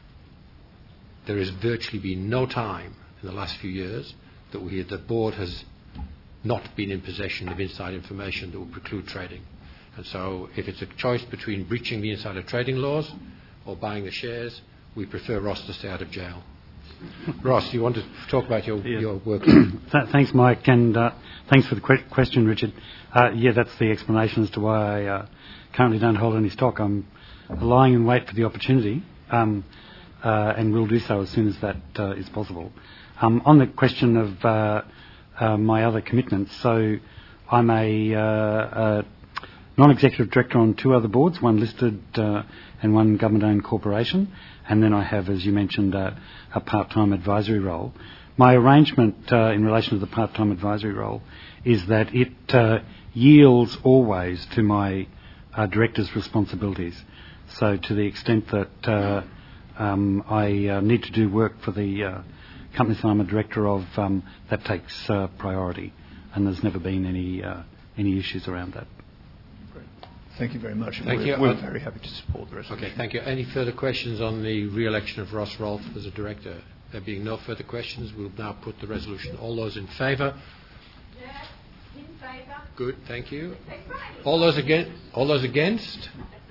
there has virtually been no time in the last few years that we, the board has not been in possession of inside information that will preclude trading. And so if it's a choice between breaching the insider trading laws or buying the shares, we prefer Ross to stay out of jail. Ross, you want to talk about your, yeah. your work? Th- thanks, Mike, and uh, thanks for the que- question, Richard. Uh, yeah, that's the explanation as to why I uh, currently don't hold any stock. I'm lying in wait for the opportunity, um, uh, and will do so as soon as that uh, is possible. Um, on the question of uh, uh, my other commitments, so I'm a, uh, a non-executive director on two other boards, one listed uh, and one government-owned corporation, and then I have, as you mentioned, uh, a part-time advisory role. My arrangement uh, in relation to the part-time advisory role is that it uh, yields always to my uh, director's responsibilities. So to the extent that uh, um, I uh, need to do work for the uh, companies that I'm a director of, um, that takes uh, priority, and there's never been any uh, any issues around that. Great. Thank you very much. Thank we're, you. We're Uh, very happy to support the resolution. Okay, thank you. Any further questions on the re-election of Ross Rolfe as a director? There being no further questions, we'll now put the resolution. All those in favour? Yes, in favour. Good, thank you. All those against? All those against?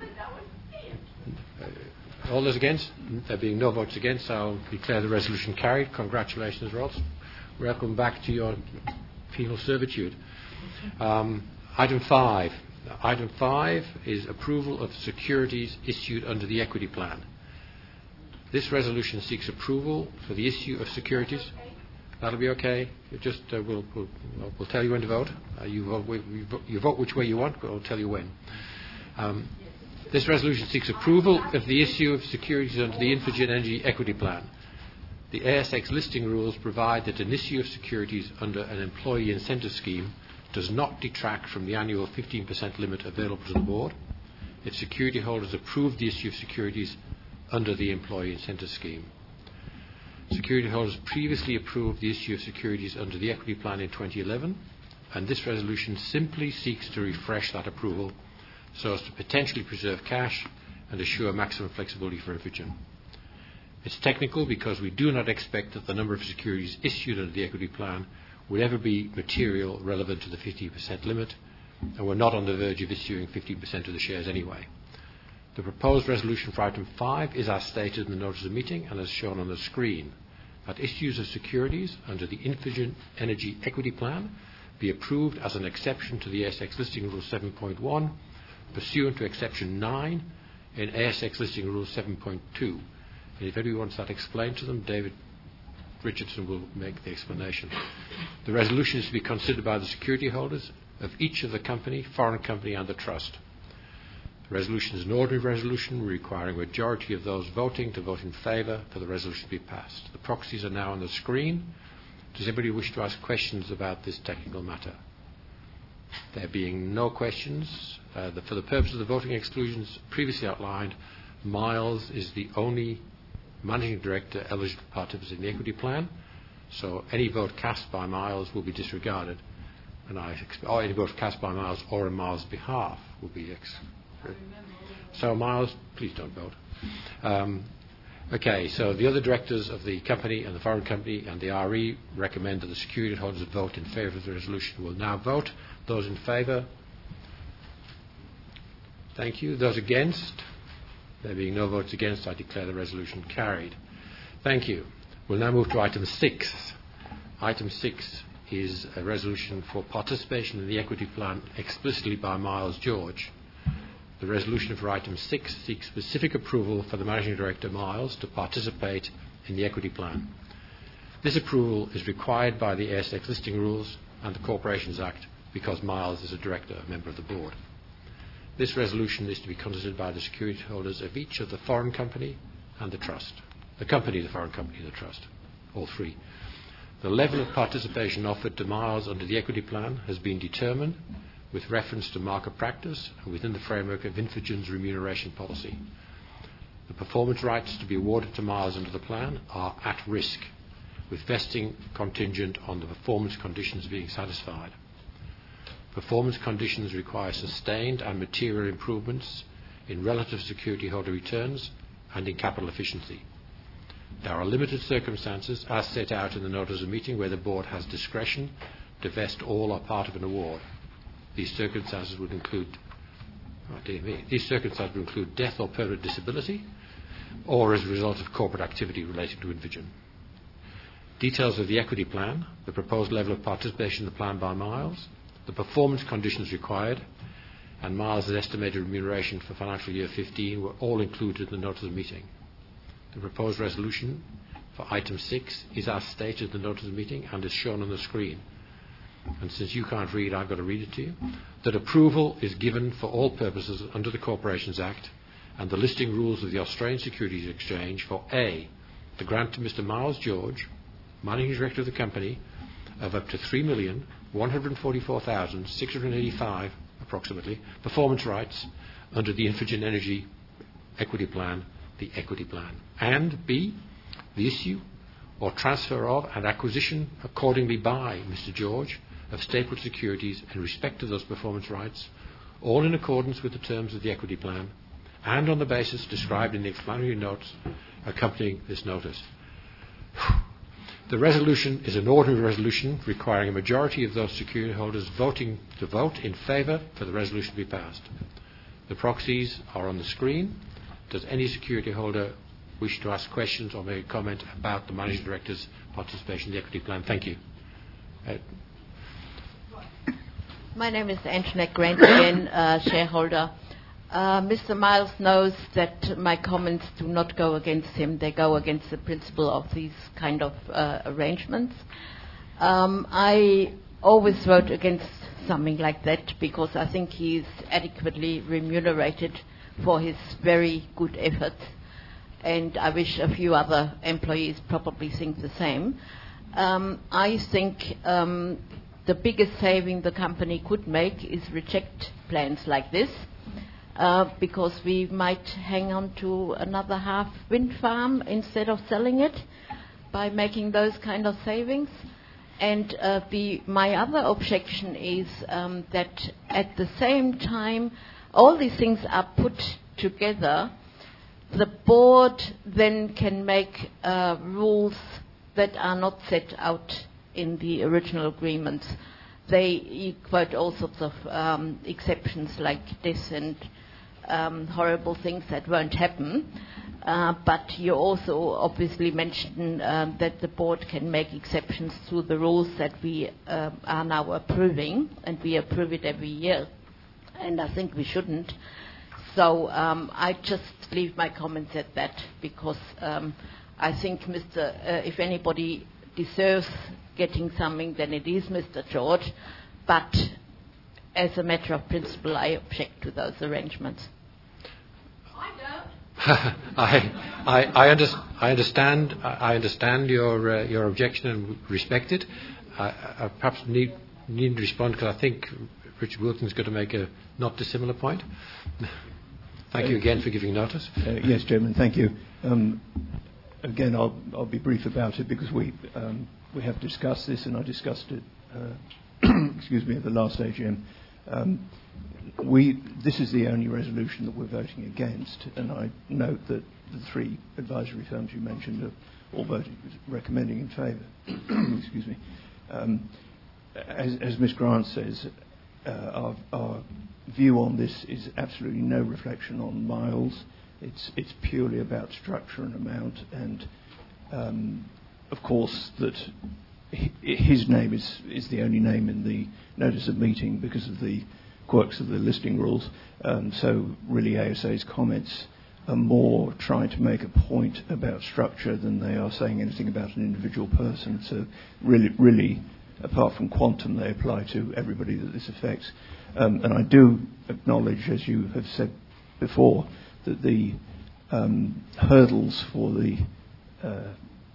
All those against? There being no votes against, I'll declare the resolution carried. Congratulations, Ross. Welcome back to your penal servitude. Um, item five. Item five is approval of securities issued under the equity plan. This resolution seeks approval for the issue of securities. That'll be okay. You just uh, we'll, we'll we'll tell you when to vote. Uh, you vote we, we vote, you vote which way you want, but I'll tell you when. Um, This resolution seeks approval of the issue of securities under the Infigen Energy Equity Plan. The A S X listing rules provide that an issue of securities under an employee incentive scheme does not detract from the annual fifteen percent limit available to the board if security holders approve the issue of securities under the employee incentive scheme. Security holders previously approved the issue of securities under the equity plan in twenty eleven, and this resolution simply seeks to refresh that approval so as to potentially preserve cash and assure maximum flexibility for Infigen. It's technical because we do not expect that the number of securities issued under the equity plan would ever be material relevant to the fifteen percent limit, and we're not on the verge of issuing fifteen percent of the shares anyway. The proposed resolution for item five is as stated in the notice of meeting and as shown on the screen, that issues of securities under the Infigen Energy Equity Plan be approved as an exception to the A S X Listing Rule seven point one pursuant to exception nine in A S X Listing Rule seven point two. And if anyone wants that explained to them, David Richardson will make the explanation. The resolution is to be considered by the security holders of each of the company, foreign company and the trust. The resolution is an ordinary resolution requiring a majority of those voting to vote in favour for the resolution to be passed. The proxies are now on the screen. Does anybody wish to ask questions about this technical matter? There being no questions, uh, the, for the purpose of the voting exclusions previously outlined, Miles is the only managing director eligible to participate in the equity plan, so any vote cast by Miles will be disregarded, and I expect, or any vote cast by Miles or on Miles' behalf will be ex- so Miles, please don't vote. Um, okay, so the other directors of the company and the foreign company and the R E recommend that the security holders vote in favour of the resolution. Will now vote. Those in favour? Thank you. Those against? There being no votes against, I declare the resolution carried. Thank you. We'll now move to item six. Item six is a resolution for participation in the equity plan explicitly by Miles George. The resolution for item six seeks specific approval for the Managing Director, Miles, to participate in the equity plan. This approval is required by the A S X listing rules and the Corporations Act because Miles is a director, a member of the board. This resolution is to be considered by the security holders of each of the foreign company and the trust. The company, the foreign company, and the trust. All three. The level of participation offered to Miles under the equity plan has been determined with reference to market practice and within the framework of Infigen's remuneration policy. The performance rights to be awarded to Miles under the plan are at risk, with vesting contingent on the performance conditions being satisfied. Performance conditions require sustained and material improvements in relative security holder returns and in capital efficiency. There are limited circumstances, as set out in the notice of meeting, where the board has discretion to vest all or part of an award. These circumstances would include, oh dear me, these circumstances would include death or permanent disability, or as a result of corporate activity relating to Infigen. Details of the equity plan, the proposed level of participation in the plan by Miles, the performance conditions required, and Miles' estimated remuneration for financial year fifteen were all included in the notice of meeting. The proposed resolution for item six is as stated in the notice of meeting and is shown on the screen. And since you can't read, I've got to read it to you. That approval is given for all purposes under the Corporations Act and the listing rules of the Australian Securities Exchange for A, the grant to Mister Miles George, Managing Director of the company, of up to three million one hundred forty-four thousand six hundred eighty-five, approximately, performance rights under the Infigen Energy Equity Plan, the Equity Plan. And B, the issue or transfer of and acquisition accordingly by Mister George of stapled securities in respect of those performance rights, all in accordance with the terms of the Equity Plan and on the basis described in the explanatory notes accompanying this notice. The resolution is an ordinary resolution requiring a majority of those security holders voting to vote in favour for the resolution to be passed. The proxies are on the screen. Does any security holder wish to ask questions or make a comment about the Managing Director's participation in the equity plan? Thank you. Uh, My name is Antoinette Grant again, uh, shareholder. Uh, Mister Miles knows that my comments do not go against him. They go against the principle of these kind of uh, arrangements. Um, I always vote against something like that because I think he is adequately remunerated for his very good efforts, and I wish a few other employees probably think the same. Um, I think um, the biggest saving the company could make is reject plans like this, uh, because we might hang on to another half wind farm instead of selling it by making those kind of savings. And uh, the, my other objection is um, that at the same time all these things are put together, the board then can make uh, rules that are not set out in the original agreements. They quote all sorts of um, exceptions like this and um, horrible things that won't happen. Uh, but you also obviously mentioned uh, that the board can make exceptions to the rules that we uh, are now approving, and we approve it every year. And I think we shouldn't. So um, I just leave my comments at that, because um, I think Mister Uh, if anybody deserves getting something, then it is Mister George. But as a matter of principle, I object to those arrangements. I don't. I, I, I, under, I understand. I understand your uh, your objection and respect it. I, I perhaps need need to respond because I think Richard Wilkins going to make a not dissimilar point. Thank you again for giving notice. Uh, yes, Chairman, thank you. Um, again, I'll, I'll be brief about it because we um, we have discussed this, and I discussed it, uh, excuse me, at the last A G M. Um, we this is the only resolution that we're voting against, and I note that the three advisory firms you mentioned are all voting, recommending in favour. excuse me. Um, as, as Miz Grant says, uh, our, our view on this is absolutely no reflection on Miles. It's it's purely about structure and amount, and um, of course that his name is is the only name in the notice of meeting because of the quirks of the listing rules. Um, so really, A S A's comments are more trying to make a point about structure than they are saying anything about an individual person. So really, really, apart from quantum, they apply to everybody that this affects. Um, and I do acknowledge, as you have said before, that the um, hurdles for the uh,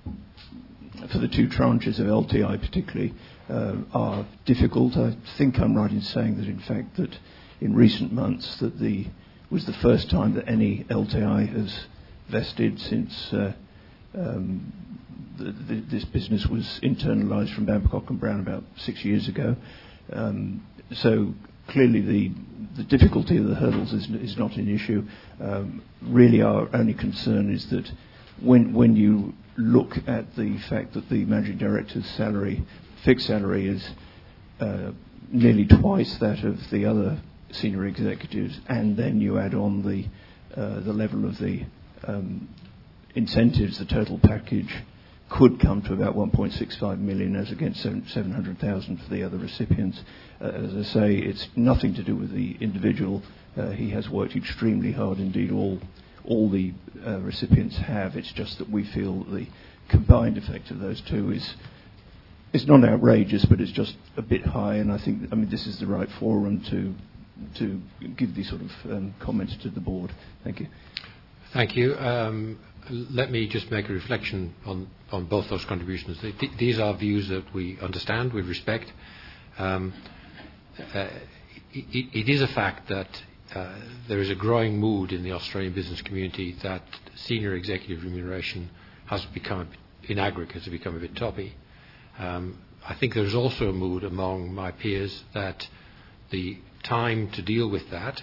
for the two tranches of L T I particularly uh, are difficult. I think I'm right in saying that, in fact, that in recent months that the was the first time that any L T I has vested since uh, um, the, the, this business was internalised from Babcock and Brown about six years ago. Um, so clearly the the difficulty of the hurdles is, is not an issue. Um, really our only concern is that when when you look at the fact that the managing director's salary, fixed salary, is uh, nearly twice that of the other senior executives, and then you add on the uh, the level of the um, incentives, the total package could come to about one point six five million as against seven hundred thousand for the other recipients. Uh, as I say, it's nothing to do with the individual. Uh, he has worked extremely hard indeed. All all the uh, recipients have. It's just that we feel that the combined effect of those two is is not outrageous, but it's just a bit high. And I think, I mean, this is the right forum to to give these sort of um, comments to the board. Thank you. Thank you. Um, let me just make a reflection on, on both those contributions. Th- these are views that we understand, we respect. Um, uh, it, it is a fact that uh, there is a growing mood in the Australian business community that senior executive remuneration has become, a bit, in aggregate, has become a bit toppy. Um, I think there's also a mood among my peers that the time to deal with that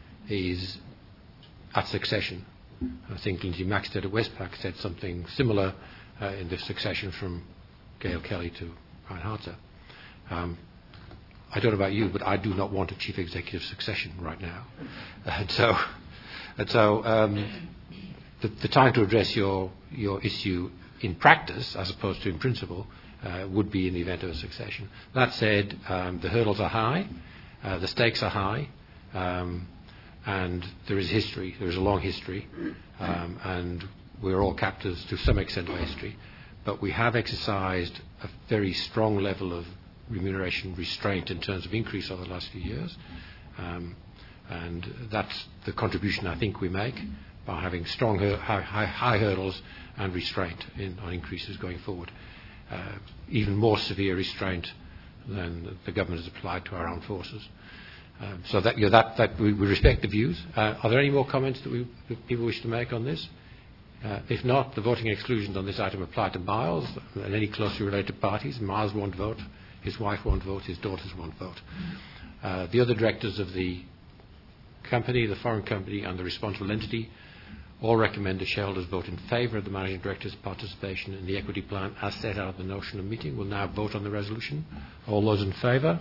is at succession. I think Lindsay Maxted at Westpac said something similar uh, in the succession from Gail Kelly to Brian Hartzer. Um, I don't know about you, but I do not want a chief executive succession right now. And so, and so um, the, the time to address your, your issue in practice, as opposed to in principle, uh, would be in the event of a succession. That said, um, the hurdles are high, uh, the stakes are high, um, and there is history, there is a long history, um, and we're all captives to some extent of history, but we have exercised a very strong level of remuneration restraint in terms of increase over the last few years, um, and that's the contribution I think we make by having strong, hur- high, high, high hurdles and restraint in, on increases going forward. Uh, even more severe restraint than the government has applied to our armed forces. Um, so that, you know, that, that we, we respect the views. Uh, are there any more comments that, we, that people wish to make on this? Uh, if not, the voting exclusions on this item apply to Miles and any closely related parties. Miles won't vote, his wife won't vote, his daughters won't vote. Uh, the other directors of the company, the foreign company and the responsible entity all recommend the shareholders vote in favour of the managing director's participation in the equity plan as set out in the notion of meeting. We'll now vote on the resolution. All those in favour?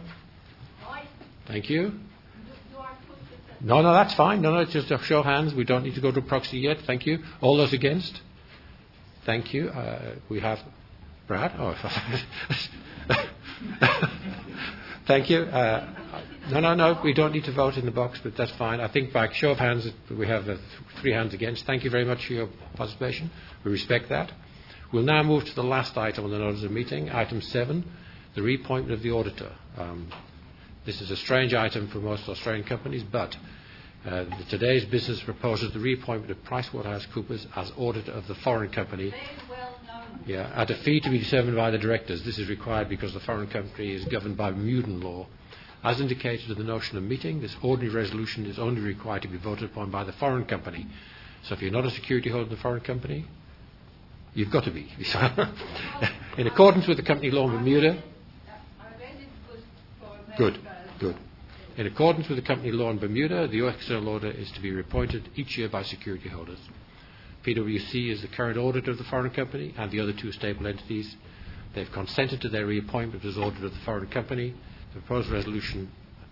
Thank you. No, no, that's fine. No, no, it's just a show of hands. We don't need to go to proxy yet. Thank you. All those against? Thank you. Uh, we have Brad. Oh, thank you. Uh, no, no, no. We don't need to vote in the box, but that's fine. I think by show of hands, we have uh, three hands against. Thank you very much for your participation. We respect that. We'll now move to the last item on the notice of meeting, item seven, the reappointment of the auditor. Um, This is a strange item for most Australian companies, but uh, the, today's business proposes the reappointment of PricewaterhouseCoopers as auditor of the foreign company. Very well known. Yeah, at a fee to be determined by the directors. This is required because the foreign company is governed by Bermudan law. As indicated in the notion of meeting, this ordinary resolution is only required to be voted upon by the foreign company. So if you're not a security holder in the foreign company, you've got to be. In accordance with the company law in Bermuda. Good. Good. In accordance with the company law in Bermuda, the external auditor is to be reappointed each year by security holders. PwC is the current auditor of the foreign company and the other two stable entities. They've consented to their reappointment as auditor of the foreign company. The proposed resolution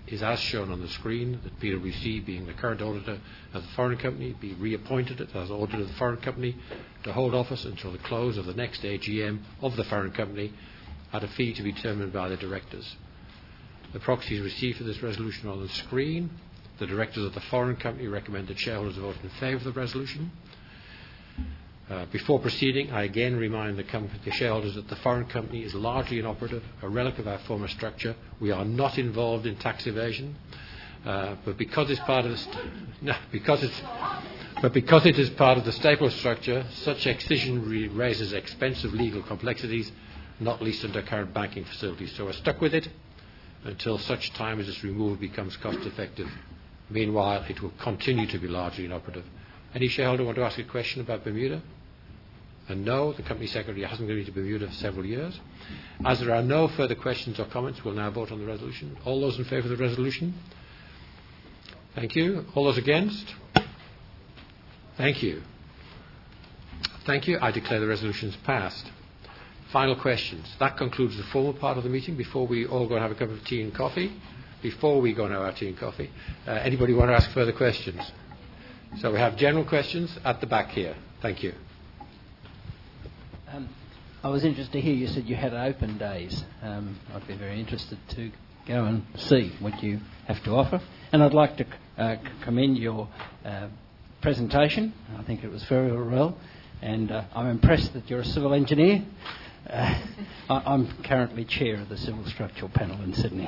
is as shown on the screen, that P W C, being the current auditor of the foreign company, be reappointed as auditor of the foreign company to hold office until the close of the next A G M of the foreign company at a fee to be determined by the directors. The proxies received for this resolution are on the screen. The directors of the foreign company recommend that shareholders vote in favour of the resolution. Uh, before proceeding, I again remind the, com- the shareholders that the foreign company is largely inoperative, a relic of our former structure. We are not involved in tax evasion, uh, but because it's part of the st- no, because it's but because it is part of the staple structure, such excision re- raises expensive legal complexities, not least under current banking facilities. So we're stuck with it until such time as its removal becomes cost effective. Meanwhile, it will continue to be largely inoperative. Any shareholder want to ask a question about Bermuda? And no, the Company Secretary hasn't been to Bermuda for several years. As there are no further questions or comments, we'll now vote on the resolution. All those in favour of the resolution? Thank you. All those against? Thank you. Thank you. I declare the resolution is passed. Final questions. That concludes the formal part of the meeting. Before we all go and have a cup of tea and coffee, before we go and have our tea and coffee, uh, anybody want to ask further questions? So we have general questions at the back here. Thank you. Um, I was interested to hear you said you had open days. Um, I'd be very interested to go and see what you have to offer. And I'd like to uh, commend your uh, presentation. I think it was very well. And uh, I'm impressed that you're a civil engineer. Uh, I, I'm currently chair of the Civil Structural Panel in Sydney.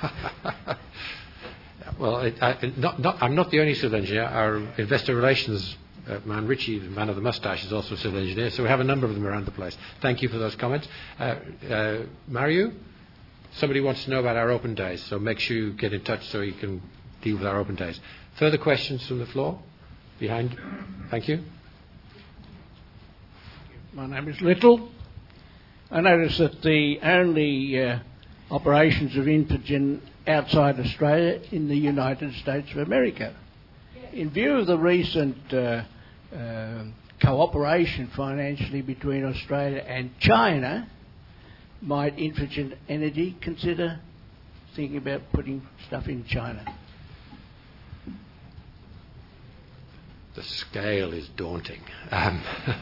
Well, it, I, not, not, I'm not the only civil engineer. Our investor relations uh, man, Richie, the man of the moustache, is also a civil engineer. So we have a number of them around the place. Thank you for those comments. Uh, uh, Mario, somebody wants to know about our open days, so make sure you get in touch so you can deal with our open days. Further questions from the floor? Behind. Thank you. My name is Little. I notice that the only uh, operations of Infigen outside Australia in the United States of America. In view of the recent uh, uh, cooperation financially between Australia and China, might Infigen Energy consider thinking about putting stuff in China? The scale is daunting. Um,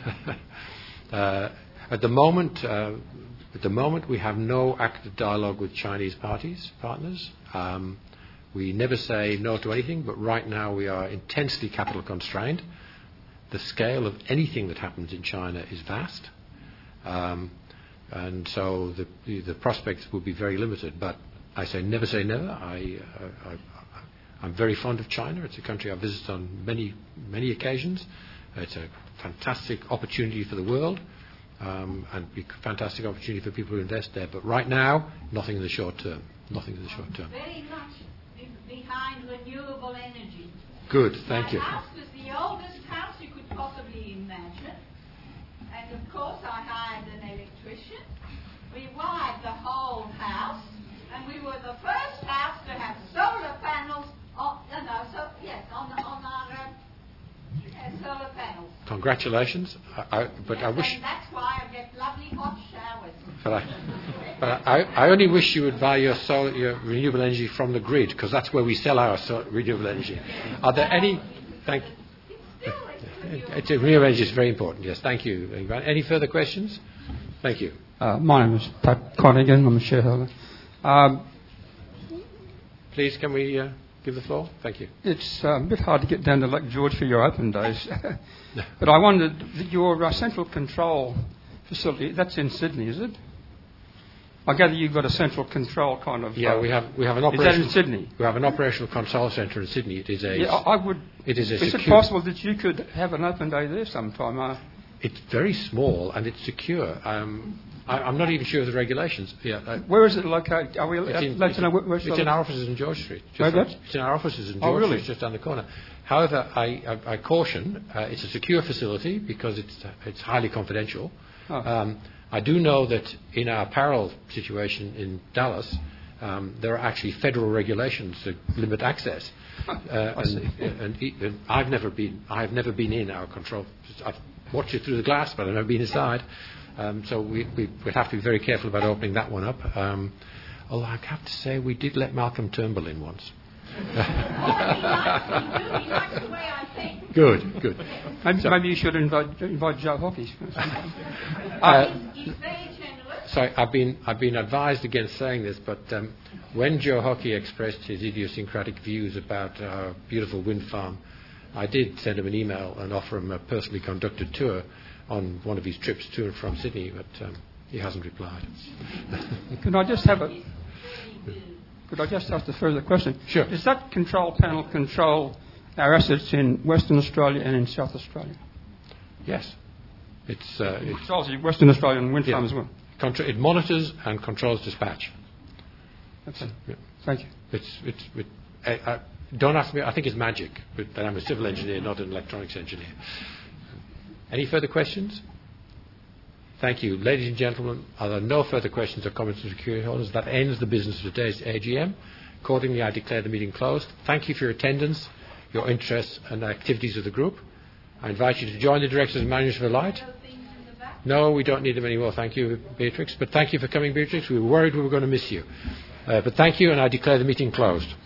uh, at the moment, uh, at the moment, we have no active dialogue with Chinese parties, partners. Um, we never say no to anything, but right now we are intensely capital constrained. The scale of anything that happens in China is vast, um, and so the, the the prospects will be very limited. But I say never say never. I, uh, I I'm very fond of China. It's a country I've visited on many, many occasions. It's a fantastic opportunity for the world, um, and a fantastic opportunity for people who invest there. But right now, nothing in the short term. Nothing in the short term. Very much behind renewable energy. Good, thank you. My house was the oldest house you could possibly imagine. And of course, I hired an electrician. We wired the whole house, and we were the first house to have solar panels. Oh, no, no, so, yes, on, on our uh, yeah, solar panels. Congratulations. I, I, but yes, I wish. And that's why I get lovely hot showers. But I, but I, I only wish you would buy your, solar, your renewable energy from the grid, because that's where we sell our so, renewable energy. Are there any? Thank. It's, renewable energy is very important. Yes, thank you. Any further questions? Thank you. Uh, my name is Pat Connigan. I'm a shareholder. Um, Please, can we uh, give the floor? Thank you. It's uh, a bit hard to get down to Lake George for your open days. But I wondered, your uh, central control facility, that's in Sydney, is it? I gather you've got a central control kind of... Yeah, uh, we have we have an Is that operational... in Sydney? We have an operational control centre in Sydney. It is a... Yeah, I would... It is a Is secure, it possible that you could have an open day there sometime? Uh, It's very small and it's secure. Um, I, I'm not even sure of the regulations. Yeah, uh, where is it located? Are we it's in, allowed it's to know where, it's in our offices in George Street. Just Where down, that? it's in our offices in Oh, George really? Street, just down the corner. However, I, I, I caution, uh, it's a secure facility because it's, it's highly confidential. Oh. Um, I do know that in our parallel situation in Dallas, um, there are actually federal regulations that limit access. Uh, I and, see. and, and I've never been. I've never been in our control. I've watched it through the glass, but I've never been inside. Um, so we, we, we'd have to be very careful about opening that one up. Um, Although I have to say we did let Malcolm Turnbull in once. Good, good. Maybe, So- maybe you should invite, invite Joe Hockey. Uh, Sorry, I've been I've been advised against saying this, but um, when Joe Hockey expressed his idiosyncratic views about our beautiful wind farm, I did send him an email and offer him a personally conducted tour on one of his trips to and from Sydney, but um, he hasn't replied. Could I just have a? Could I just ask a further question? Sure. Does that control panel control our assets in Western Australia and in South Australia? Yes, it's uh, It it's controls the Western Australian wind Yeah. farm as well. Contra- it monitors and controls dispatch. Okay. Yeah. Thank you. It's it's it, I, I, don't ask me. I think it's magic, but I'm a civil engineer, not an electronics engineer. Any further questions? Thank you, ladies and gentlemen. Are there no further questions or comments from security holders? That ends the business of today's A G M. Accordingly, I declare the meeting closed. Thank you for your attendance, your interest, and the activities of the group. I invite you to join the directors and managers for Light. No, we don't need them anymore. Thank you, Beatrix. But thank you for coming, Beatrix. We were worried we were going to miss you. Uh, but thank you, and I declare the meeting closed.